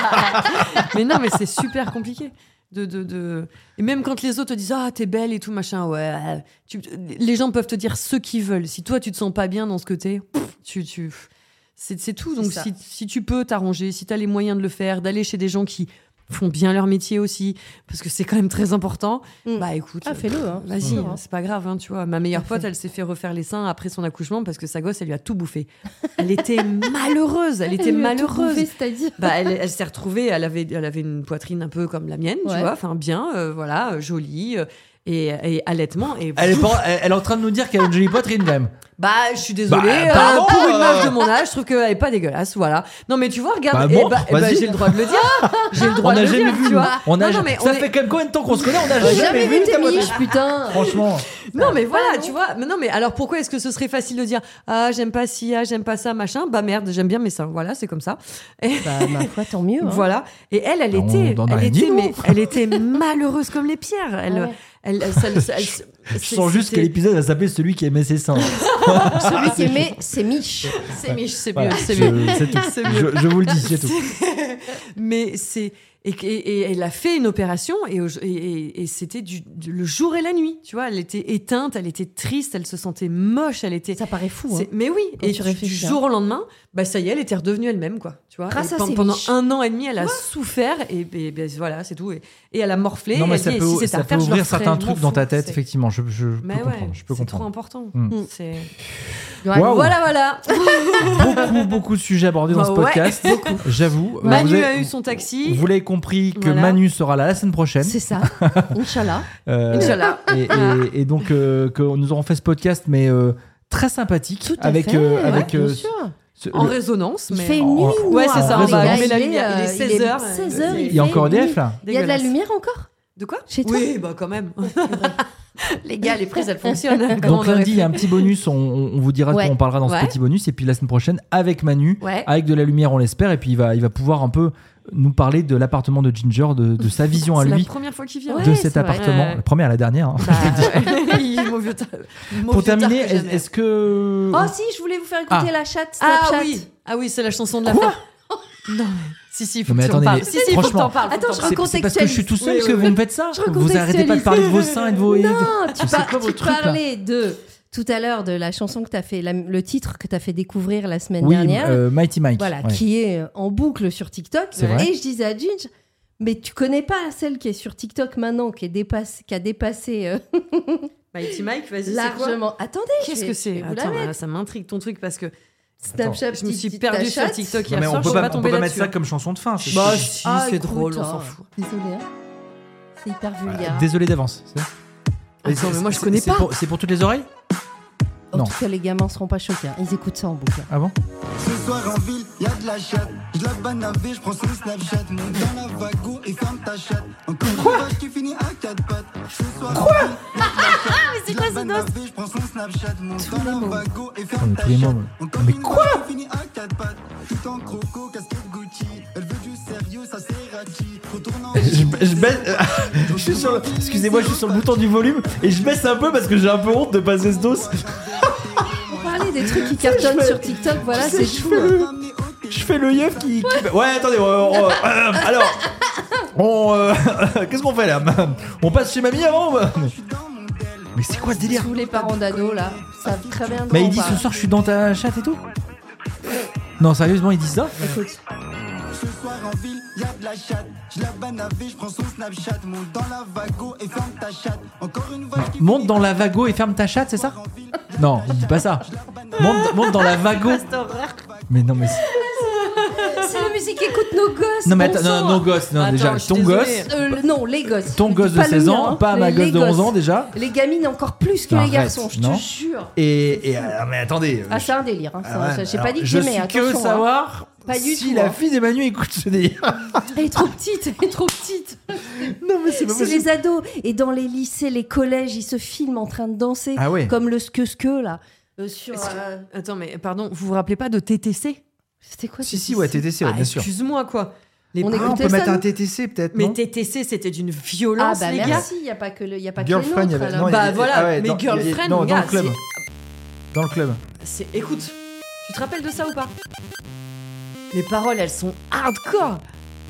mais non, mais c'est super compliqué. De, de, de... Et même quand les autres te disent ah t'es belle et tout machin, ouais, tu... les gens peuvent te dire ce qu'ils veulent. Si toi tu te sens pas bien dans ce que t'es, pff, tu, tu... C'est, c'est tout. Donc ça. si, si tu peux t'arranger, si t'as les moyens de le faire, d'aller chez des gens qui font bien leur métier aussi, parce que c'est quand même très important. Mm. Bah écoute, Ah, fais-le. Hein, vas-y, c'est sûr, hein. c'est pas grave, hein, tu vois. Ma meilleure Tout à pote, fait. elle s'est fait refaire les seins après son accouchement parce que sa gosse, elle lui a tout bouffé. Elle était malheureuse, elle était Elle lui a tout malheureuse. bouffé, c'est-à-dire. Bah, elle, elle s'est retrouvée, elle avait, elle avait une poitrine un peu comme la mienne, tu Ouais. vois, enfin bien, euh, voilà, euh, jolie, euh, et, et allaitement. Et Elle est, pas- elle- elle est en train de nous dire qu'elle a une jolie poitrine quand même. bah, je suis désolée, Bah, euh, pardon, pour une euh. meuf de mon âge, je trouve qu'elle est pas dégueulasse, voilà. Non, mais tu vois, regarde, Bah eh bon, bah, eh bah, vas-y. j'ai le droit de le dire, j'ai le droit On de n'a le jamais dire, vu. tu nous. vois. On a, non, non, mais ça on fait est- quand même combien de temps qu'on se connaît On n'a J'ai jamais, jamais vu tes ta poitrine. miches, putain. Franchement. Non, mais voilà, non. tu vois. Mais non, mais alors pourquoi est-ce que ce serait facile de dire ah j'aime pas ci, ah j'aime pas ça, machin. Bah merde, j'aime bien mes seins. Voilà, c'est comme ça. Et Bah, ma foi, tant mieux. hein. voilà. Et elle, elle On était, n'en a elle rien dit, était, nous. mais elle était malheureuse comme les pierres. Elle, Ah ouais. elle, elle, ça- ça- elle- Je c'est- sens juste que c'était- l'épisode va s'appeler celui qui aimait ses seins. Celui qui aimait, c'est Mich. C'est mieux, c'est Voilà, mieux, c'est je- mieux. c'est tout. C'est mieux. Je, je vous le dis, c'est tout. Mais c'est et, et, et elle a fait une opération et, au- et, et- et c'était du, du- le jour et la nuit. Tu vois, elle était éteinte, elle était triste, elle se sentait moche, elle était. Ça paraît fou. C'est- Hein. Mais oui, Quand et tu du, réfléchis, du hein. jour au lendemain, bah ça y est, elle était redevenue elle-même, quoi. Tu vois. Grâce Et à pen- ses pendant biches. un an et demi, elle a souffert et, et- et voilà, c'est tout. Et, et elle a morflé. Non, mais elle ça dit, peut, si c'était ça à peut refaire, je le ouvrir referais, certains je m'en trucs dans ta fous, tête, c'est- effectivement. Je, je peux Mais ouais, comprendre. Je peux c'est trop comprendre. important. Mm. C'est... Ouais. Waouh. Voilà, voilà. Beaucoup, beaucoup de sujets abordés dans ce Bah ouais, podcast. J'avoue. Manu Vous avez- a eu son taxi. Vous l'avez compris que Voilà. Manu sera là la semaine prochaine. C'est ça. Inch'Allah. Euh, Inch'Allah. Et, et- et donc, euh, que nous aurons fait ce podcast, mais euh, très sympathique. Tout à avec, fait. euh, ouais, avec bien euh, sûr. ce- En le- résonance, Il mais fait en- une nuit en- noire. Ouais, c'est ça, Les on va gars, allumer la il est, lumière, il est euh, seize heures, seize heures, il y a fait encore E D F nuit. là. Il y a de la Dégueulasse. lumière encore De quoi Chez toi Oui, bah quand même. Les gars, les prises, elles fonctionnent. Comment Donc on aurait lundi, il y a un fait petit bonus, on, on- on vous dira de Ouais. quoi on parlera dans Ouais. ce petit bonus. Et puis la semaine prochaine, avec Manu, Ouais. avec de la lumière, on l'espère. Et puis il va, il va pouvoir un peu nous parler de l'appartement de Ginger, de, de sa vision à C'est lui la première fois qu'il vient. Ouais, de c'est cet vrai. appartement. Ouais. La première, la dernière. hein. Bah, ouais. Il est mauvais tard- mauvais Pour tard terminer, que est- jamais. est-ce que... Oh si, je voulais vous faire écouter Ah. la chatte Ah Snapchat. oui, ah oui, c'est la chanson de la Quoi fête. Non, mais si si, il faut Non, mais que tu en attendez, parles. mais Si si, il faut que franchement- t'en parles. faut que Attends, t'en je parles. C'est c'est parce que je suis tout seul Oui, que oui, vous oui. me faites ça. Je Vous arrêtez pas de parler de vos seins et de vos... Non, tu, C'est par- quoi vos tu trucs, là parlais de tout à l'heure de la chanson que tu as fait, la- le titre que tu as fait découvrir la semaine Oui, dernière, euh, Mighty Mike. voilà, Ouais. qui est euh, en boucle sur TikTok. C'est vrai. Et je disais à Ginge, mais tu connais pas celle qui est sur TikTok maintenant, qui, est dépasse, qui a dépassé euh, Mighty Mike, vas-y, c'est quoi largement. Attendez, Qu'est-ce je que vais- c'est je vais vous la Attends, mettre. là, ça m'intrigue ton truc parce que Snapchat, je me petite- suis petite perdue sur tachate. TikTok Non, hier mais on soir, peut je pas, peux pas on peut tomber pas mettre là-dessus. ça comme chanson de fin. c'est- Bah c'est- si, Ah, c'est écoute, drôle, on hein. s'en fout. Désolée. hein. C'est hyper vulgaire. Désolé d'avance. c'est- Attends, mais moi, je c'est- connais c'est pas. pour- C'est pour toutes les oreilles En non. tout cas, les gamins seront pas choqués. hein. Ils écoutent ça en boucle. Ah bon? Ce soir en ville, y'a de la chatte. Je la banavé, je prends son Snapchat. Monte dans la wagon et ferme ta chatte. Encore une vache qui finit à quatre pattes. Ce soir en ville, y'a de la chatte. Mais c'est quoi ce dos? Je prends son Snapchat. Monte dans la wagon et Oh, ferme mais ta tous les chatte. mots, Encore mais une quoi? vache qui finit à quatre pattes. Tout en croco, casquette Gucci. Elle veut du sérieux, ça c'est Rachi. Retourne en Je, je baisse. je suis sur le- Excusez-moi, je suis sur le bouton du volume et je baisse un peu parce que j'ai un peu honte de passer ce dos. On parlait des trucs qui cartonnent sur TikTok, voilà, Tu sais, c'est je tout. fais hein. le- Je fais le yeux qui. qui- Ouais, attendez. euh, euh, euh, alors, on. euh, Qu'est-ce qu'on fait là? On passe chez mamie avant? Je suis dans mon Mais c'est quoi ce délire? Tous les parents d'ados là savent très bien de Mais quoi il on dit parle. ce soir je suis dans ta chatte et tout? Non, sérieusement, il dit ça? Écoute. Ce soir en ville, y'a de la chatte. Je la banne à V, je prends son Snapchat. Monte dans la vago et ferme ta chatte. Encore une vache qui Monte dans la vago et ferme ta chatte, c'est ça? Non, il dit pas ça. Monte, monte dans la vago. Mais non, mais. C'est la musique qu'écoutent nos gosses. Non, mais bon attends, non, sang. nos gosses, non, Attends, déjà, je suis ton désolée. gosse, Euh, le- non, les gosses. ton Je gosse dis de pas le seize mien, ans, hein. pas ma Les- gosse de les onze ans gosses. déjà. Les gamines encore plus que Non, les arrête, garçons, je non. te jure. Et, et ah, mais attendez. Ah, je- c'est un délire. Hein. ah ça, ouais, ça, J'ai alors, pas dit que je j'aimais. suis Attention. curieux de hein. savoir Pas du si tout, la hein. fille d'Emmanuel écoute ce délire. Elle est trop petite, elle est trop petite. Non, mais c'est pas C'est possible. les ados. Et dans les lycées, les collèges, ils se filment en train de danser. Ah ouais. Comme le ske-ske, là. Euh, sur, Est-ce que- euh, Attends, mais pardon, vous vous rappelez pas de T T C? C'était quoi Si, ce si, ouais, T T C, ouais, Ah, bien sûr. excuse-moi, quoi. Les On Ah, on écoutait peut ça, mettre un nous T T C peut-être, Mais non? T T C, c'était d'une Ah violence, bah les gars. merci, il n'y a pas que, le, y a pas que les Girlfriend, il y nôtres, avait. alors. non, il y Bah avait- voilà, ah ouais, mais dans- il y avait- girlfriend, non, dans gars, le club. c'est- Dans le club. C'est, écoute, tu te rappelles de ça ou pas? Les paroles, elles sont hardcore.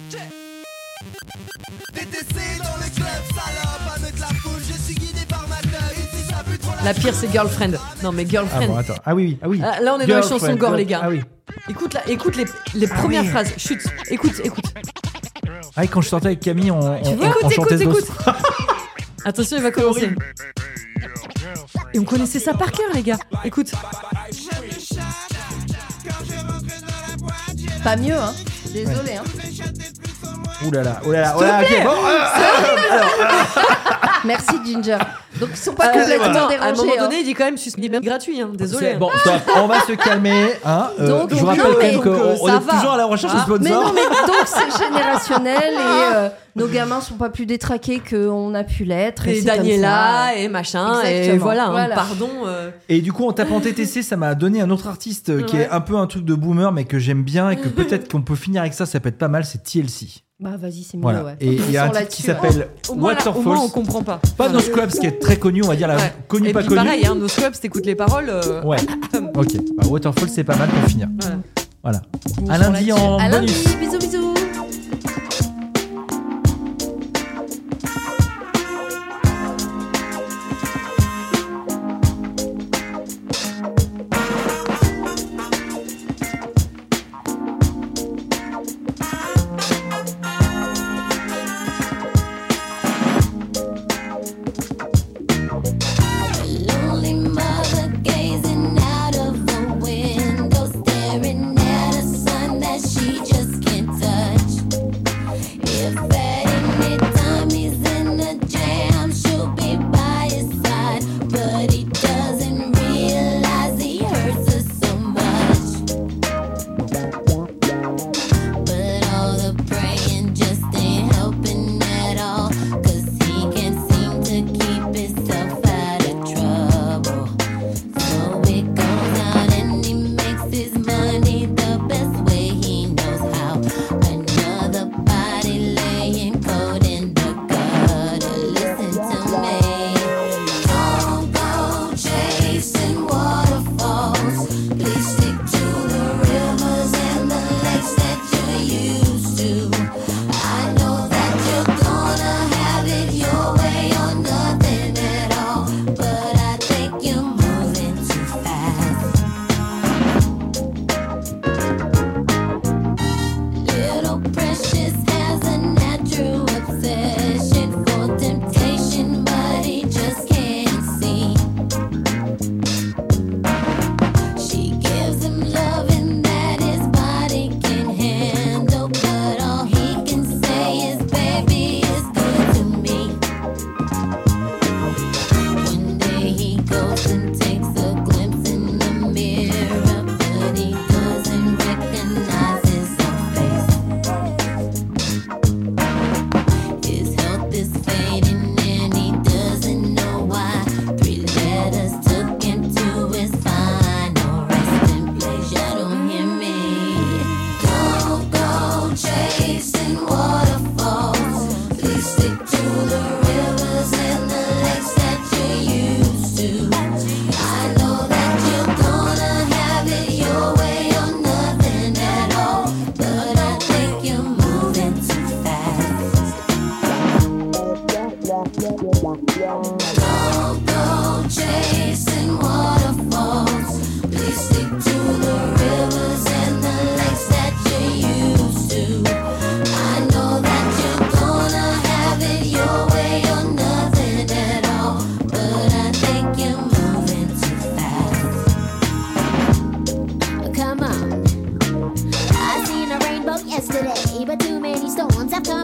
La pire, c'est Girlfriend. Non, mais Ah Girlfriend. bon, attends. Ah oui, oui. Ah oui. Ah, là, on est dans la chanson Girlfriend, gore, les girl- gars. Ah oui. Écoute, là, écoute les, les Ah premières oui. phrases. Chut, écoute, écoute. Ah oui, quand je sortais avec Camille, on, on, Tu vois, on écoute, chantait écoute, ce écoute. Attention, il va commencer. Et on connaissait ça par cœur, les gars. Écoute. Pas mieux, hein. Désolé, hein. Ouh là là, oh là là, oh là là, ok, bon, euh, Merci, Ginger. Donc, ils sont pas Euh, complètement attends, dérangés. à un moment hein. donné, il dit quand même, c'est bien gratuit, hein. Désolé. c'est- bon, stop, on va se calmer, hein. euh, Donc, je vous donc, rappelle non, quand mais- même qu'on donc, euh, on ça est va. toujours à la recherche de Ah, sponsors. Mais non, mais donc c'est générationnel et euh, nos gamins sont pas plus détraqués qu'on a pu l'être. Et c'est comme Daniela, ça. et machin, et Exactement. voilà, hein, Voilà. pardon. euh. Et du coup, en tapant T T C, ça m'a donné un autre artiste euh, qui Ouais. est un peu un truc de boomer, mais que j'aime bien et que peut-être qu'on peut finir avec ça, ça peut être pas mal, c'est T L C. Bah vas-y, c'est mieux. Voilà. Ouais. Et il y a un Ils sont titre qui là-dessus, s'appelle Au moins, là, au moins, on Waterfalls. comprend pas. Pas No Scrubs, qui est très connu, on va dire, la Ouais. connu Et pas puis connu. pareil, hein, nos scrubs, t'écoutes les paroles. euh, Ouais. Ok. Bah, Waterfalls, c'est pas mal pour finir. Voilà. Voilà. Ils À sont lundi là-dessus. en À lundi, bonus. bisous, bisous. Lonely mother gazing out of the window, staring at a son that she just can't touch.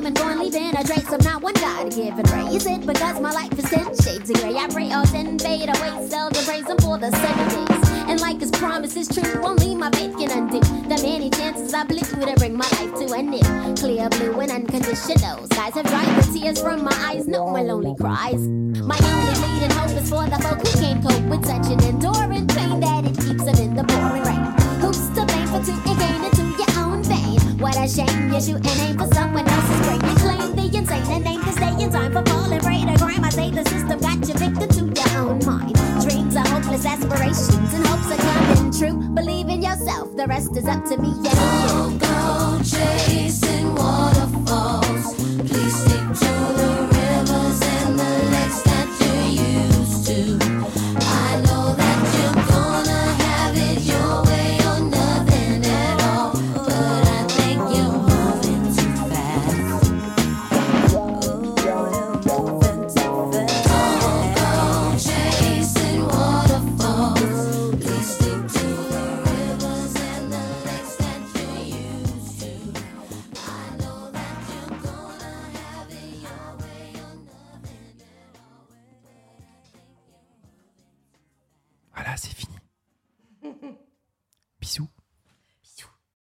coming, going, leaving a trace of not one God-given ray. Is it because my life is ten shades of gray? I pray all ten fade away, seldom praise him for the sunny days. And like his promise is true, only my faith can undo the many chances I blew to bring my life to an end. Clear blue and unconditional skies have dried the tears from my eyes, no more lonely cries. My only leading hope is for the folk who can't cope with such an enduring pain that it keeps them in the pouring rain. Who's to blame for two and gain into your own vein? What a shame, you shoot and aim for someone else's brain. You claim the insane and aim to stay in time for falling prey to crime. I say the system got you victim to your own mind. Dreams are hopeless aspirations and hopes are coming true. Believe in yourself, the rest is up to me and you. Don't go chasing water.